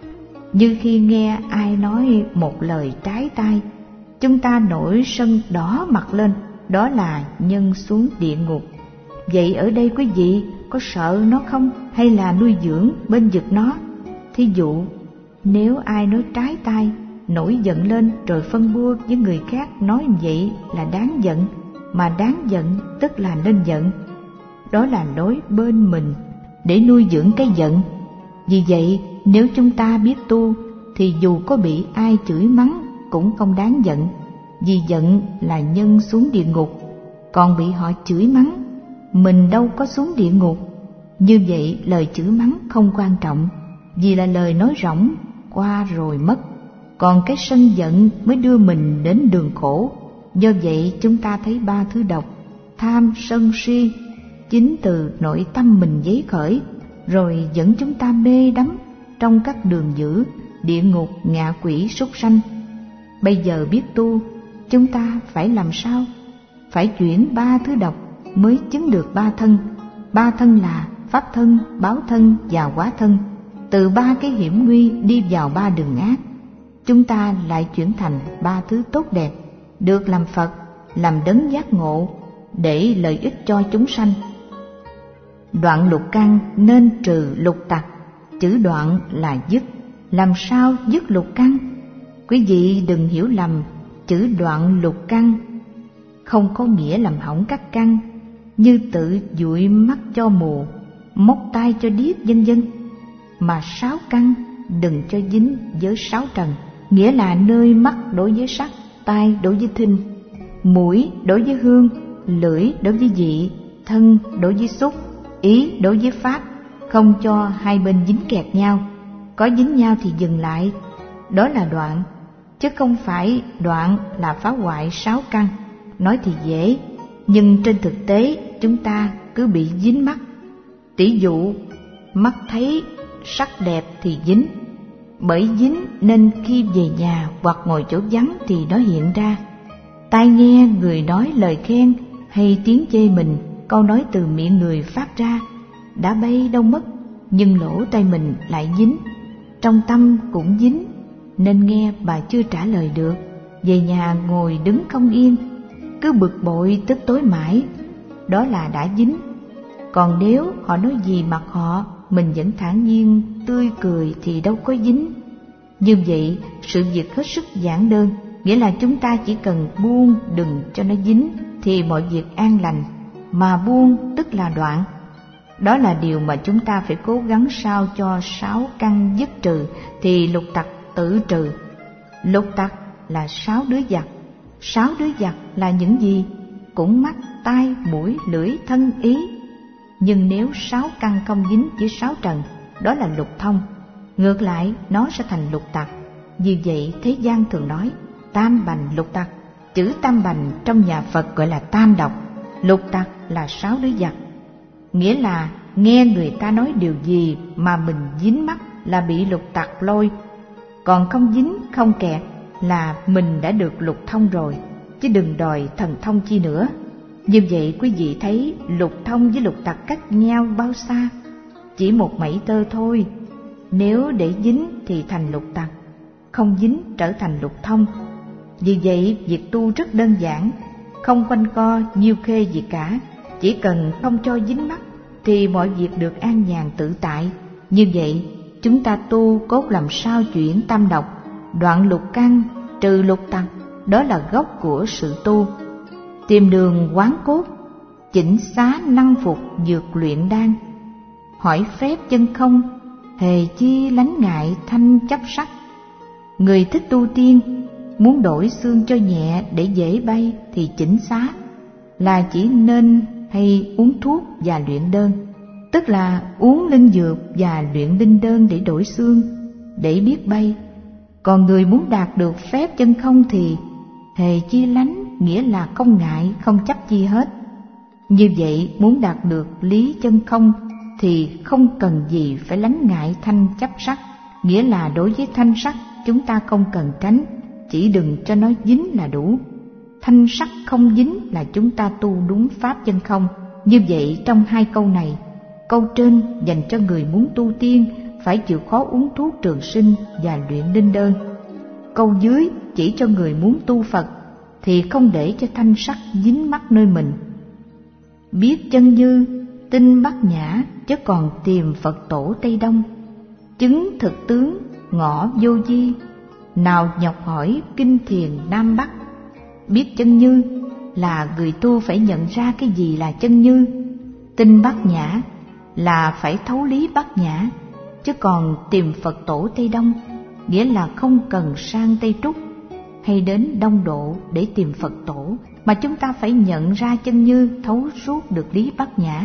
Như khi nghe ai nói một lời trái tai, chúng ta nổi sân đỏ mặt lên, đó là nhân xuống địa ngục. Vậy ở đây quý vị có sợ nó không, hay là nuôi dưỡng bên vực nó? Thí dụ, nếu ai nói trái tai, nổi giận lên rồi phân bua với người khác nói vậy là đáng giận, mà đáng giận tức là nên giận. Đó là lối bên mình để nuôi dưỡng cái giận. Vì vậy nếu chúng ta biết tu thì dù có bị ai chửi mắng cũng không đáng giận, vì giận là nhân xuống địa ngục, còn bị họ chửi mắng mình đâu có xuống địa ngục. Như vậy lời chửi mắng không quan trọng, vì là lời nói rỗng qua rồi mất, còn cái sân giận mới đưa mình đến đường khổ. Do vậy chúng ta thấy ba thứ độc tham, sân, si chính từ nội tâm mình giấy khởi, rồi dẫn chúng ta mê đắm trong các đường dữ, địa ngục, ngạ quỷ, súc sanh. Bây giờ biết tu, chúng ta phải làm sao? Phải chuyển ba thứ độc mới chứng được ba thân. Ba thân là pháp thân, báo thân và hóa thân. Từ ba cái hiểm nguy đi vào ba đường ác, chúng ta lại chuyển thành ba thứ tốt đẹp, được làm Phật, làm đấng giác ngộ, để lợi ích cho chúng sanh. Đoạn lục căn nên trừ lục tặc. Chữ đoạn là dứt. Làm sao dứt lục căn? Quý vị đừng hiểu lầm, chữ đoạn lục căn không có nghĩa làm hỏng các căn, như tự dụi mắt cho mù, móc tai cho điếc vân vân. Mà sáu căn đừng cho dính với sáu trần, nghĩa là nơi mắt đối với sắc, tai đối với thính, mũi đối với hương, lưỡi đối với vị, thân đối với xúc, ý đối với pháp, không cho hai bên dính kẹt nhau. Có dính nhau thì dừng lại, đó là đoạn, chứ không phải đoạn là phá hoại sáu căn. Nói thì dễ, nhưng trên thực tế chúng ta cứ bị dính mắt. Tỷ dụ, mắt thấy sắc đẹp thì dính, bởi dính nên khi về nhà hoặc ngồi chỗ vắng thì nó hiện ra. Tai nghe người nói lời khen hay tiếng chê mình, câu nói từ miệng người phát ra, đã bay đâu mất, nhưng lỗ tai mình lại dính. Trong tâm cũng dính, nên nghe bà chưa trả lời được, về nhà ngồi đứng không yên, cứ bực bội tức tối mãi, đó là đã dính. Còn nếu họ nói gì mặc họ, mình vẫn thản nhiên tươi cười thì đâu có dính. Như vậy sự việc hết sức giản đơn, nghĩa là chúng ta chỉ cần buông đừng cho nó dính thì mọi việc an lành. Mà buông tức là đoạn. Đó là điều mà chúng ta phải cố gắng sao cho sáu căn dứt trừ thì lục tặc tự trừ. Lục tặc là sáu đứa giặc. Sáu đứa giặc là những gì? Cũng mắt, tai, mũi, lưỡi, thân, ý. Nhưng nếu sáu căn không dính với sáu trần, đó là lục thông. Ngược lại nó sẽ thành lục tặc. Vì vậy thế gian thường nói tam bành lục tặc. Chữ tam bành trong nhà Phật gọi là tam độc. Lục tặc là sáu đứa giặc, nghĩa là nghe người ta nói điều gì mà mình dính mắt là bị lục tặc lôi, còn không dính không kẹt là mình đã được lục thông rồi, chứ đừng đòi thần thông chi nữa. Như vậy quý vị thấy lục thông với lục tặc cách nhau bao xa? Chỉ một mảy tơ thôi. Nếu để dính thì thành lục tặc, không dính trở thành lục thông. Vì vậy việc tu rất đơn giản, không quanh co nhiêu khê gì cả, chỉ cần không cho dính mắt thì mọi việc được an nhàn tự tại. Như vậy chúng ta tu cốt làm sao chuyển tam độc, đoạn lục căn, trừ lục tặc, đó là gốc của sự tu. Tìm đường quán cốt, chỉnh xá năng phục dược luyện đan, hỏi phép chân không, hề chi lánh ngại thanh chấp sắc. Người thích tu tiên, muốn đổi xương cho nhẹ để dễ bay thì chỉnh xá là chỉ nên hay uống thuốc và luyện đơn, tức là uống linh dược và luyện linh đơn để đổi xương, để biết bay. Còn người muốn đạt được phép chân không thì hề chi lánh, nghĩa là không ngại, không chấp chi hết. Như vậy muốn đạt được lý chân không thì không cần gì phải lánh ngại thanh chấp sắc, nghĩa là đối với thanh sắc chúng ta không cần tránh, chỉ đừng cho nó dính là đủ. Thanh sắc không dính là chúng ta tu đúng pháp chân không. Như vậy trong hai câu này, câu trên dành cho người muốn tu tiên phải chịu khó uống thuốc trường sinh và luyện linh đơn. Câu dưới chỉ cho người muốn tu Phật thì không để cho thanh sắc dính mắc nơi mình. Biết chân như, tin Bát Nhã, chứ còn tìm Phật tổ Tây Đông. Chứng thực tướng, ngõ vô di, nào nhọc hỏi kinh thiền Nam Bắc. Biết chân như là người tu phải nhận ra cái gì là chân như. Tin Bát Nhã là phải thấu lý Bát Nhã, chứ còn tìm Phật tổ Tây Đông nghĩa là không cần sang Tây Trúc hay đến Đông Độ để tìm Phật tổ, mà chúng ta phải nhận ra chân như, thấu suốt được lý Bát Nhã.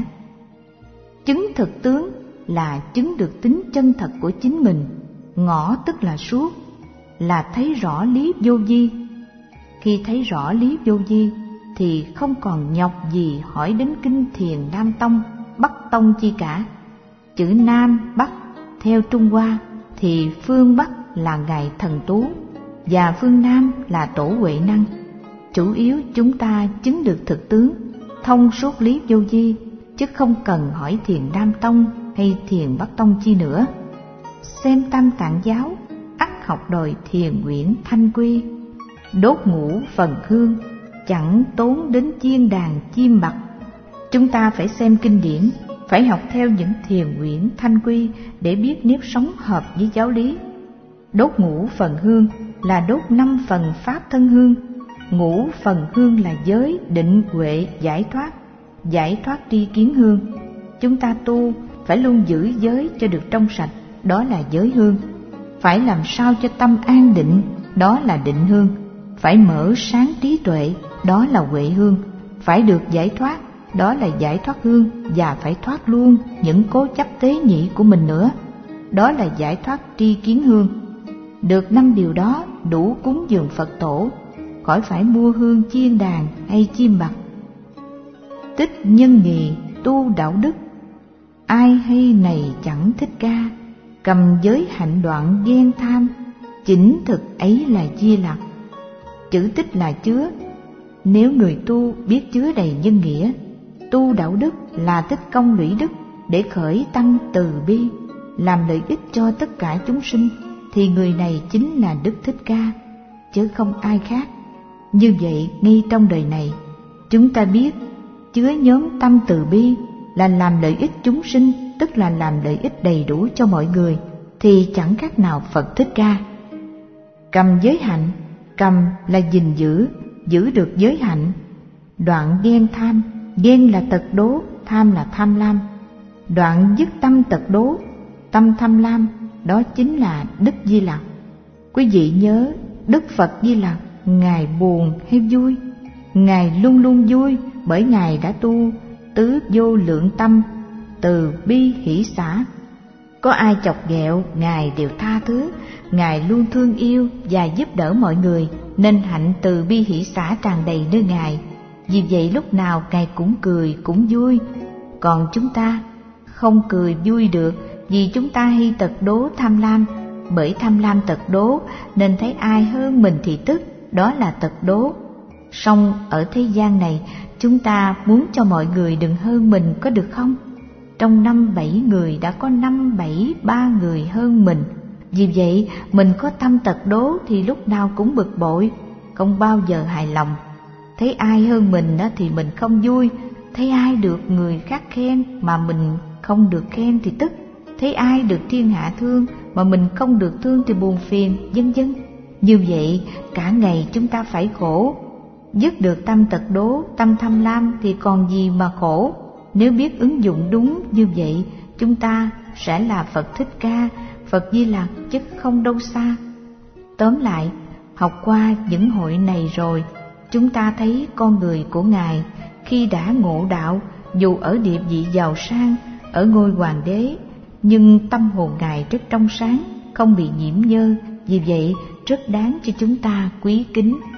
Chứng thực tướng là chứng được tính chân thật của chính mình. Ngõ tức là suốt, là thấy rõ lý vô vi. Khi thấy rõ lý vô vi thì không còn nhọc gì hỏi đến kinh thiền Nam Tông, Bắc Tông chi cả. Chữ Nam, Bắc theo Trung Hoa thì phương Bắc là Ngài Thần Tú và phương Nam là Tổ Huệ Năng. Chủ yếu chúng ta chứng được thực tướng, thông suốt lý vô vi, chứ không cần hỏi thiền Nam Tông hay thiền Bắc Tông chi nữa. Xem Tam Tạng giáo, ắt học đòi thiền nguyện thanh quy. Đốt ngũ phần hương, chẳng tốn đến chiên đàn chim bặt. Chúng ta phải xem kinh điển, phải học theo những thiền nguyện thanh quy để biết nếp sống hợp với giáo lý. Đốt ngũ phần hương là đốt năm phần pháp thân hương. Ngũ phần hương là giới, định, huệ, giải thoát. Giải thoát tri kiến hương. Chúng ta tu phải luôn giữ giới cho được trong sạch, đó là giới hương. Phải làm sao cho tâm an định, đó là định hương. Phải mở sáng trí tuệ, đó là huệ hương. Phải được giải thoát, đó là giải thoát hương. Và phải thoát luôn những cố chấp tế nhị của mình nữa, đó là giải thoát tri kiến hương. Được năm điều đó đủ cúng dường Phật tổ, khỏi phải mua hương chiên đàn hay chim bặt. Tích nhân nghị tu đạo đức, ai hay này chẳng thích ca. Cầm giới hạnh đoạn ghen tham, chỉnh thực ấy là Di Lặc. Chữ tích là chứa. Nếu người tu biết chứa đầy nhân nghĩa, tu đạo đức là tích công lũy đức để khởi tăng từ bi, làm lợi ích cho tất cả chúng sinh, thì người này chính là Đức Thích Ca, chứ không ai khác. Như vậy ngay trong đời này, chúng ta biết chứa nhóm tâm từ bi là làm lợi ích chúng sinh, tức là làm lợi ích đầy đủ cho mọi người, thì chẳng khác nào Phật Thích Ca. Cầm giới hạnh, cầm là gìn giữ, giữ được giới hạnh. Đoạn ghen tham, ghen là tật đố, tham là tham lam. Đoạn dứt tâm tật đố, tâm tham lam, đó chính là Đức Di Lặc. Quý vị nhớ Đức Phật Di Lặc, Ngài buồn hay vui? Ngài luôn luôn vui, bởi Ngài đã tu tứ vô lượng tâm, từ bi hỷ xả. Có ai chọc ghẹo, Ngài đều tha thứ. Ngài luôn thương yêu và giúp đỡ mọi người, nên hạnh từ bi hỷ xả tràn đầy nơi Ngài. Vì vậy lúc nào Ngài cũng cười, cũng vui. Còn chúng ta không cười vui được, vì chúng ta hay tật đố tham lam. Bởi tham lam tật đố nên thấy ai hơn mình thì tức, đó là tật đố. Song ở thế gian này, chúng ta muốn cho mọi người đừng hơn mình, có được không? Trong năm bảy người đã có năm bảy ba người hơn mình. Vì vậy mình có tâm tật đố thì lúc nào cũng bực bội, không bao giờ hài lòng. Thấy ai hơn mình đó thì mình không vui, thấy ai được người khác khen mà mình không được khen thì tức. thấy ai được thiên hạ thương mà mình không được thương thì buồn phiền, vân vân. Như vậy cả ngày chúng ta phải khổ. Dứt được tâm tật đố, tâm tham lam thì còn gì mà khổ. Nếu biết ứng dụng đúng như vậy, chúng ta sẽ là Phật Thích Ca, Phật Di Lặc chứ không đâu xa. Tóm lại, học qua những hội này rồi, chúng ta thấy con người của Ngài khi đã ngộ đạo, dù ở địa vị giàu sang, ở ngôi hoàng đế, nhưng tâm hồn Ngài rất trong sáng, không bị nhiễm nhơ. Vì vậy rất đáng cho chúng ta quý kính.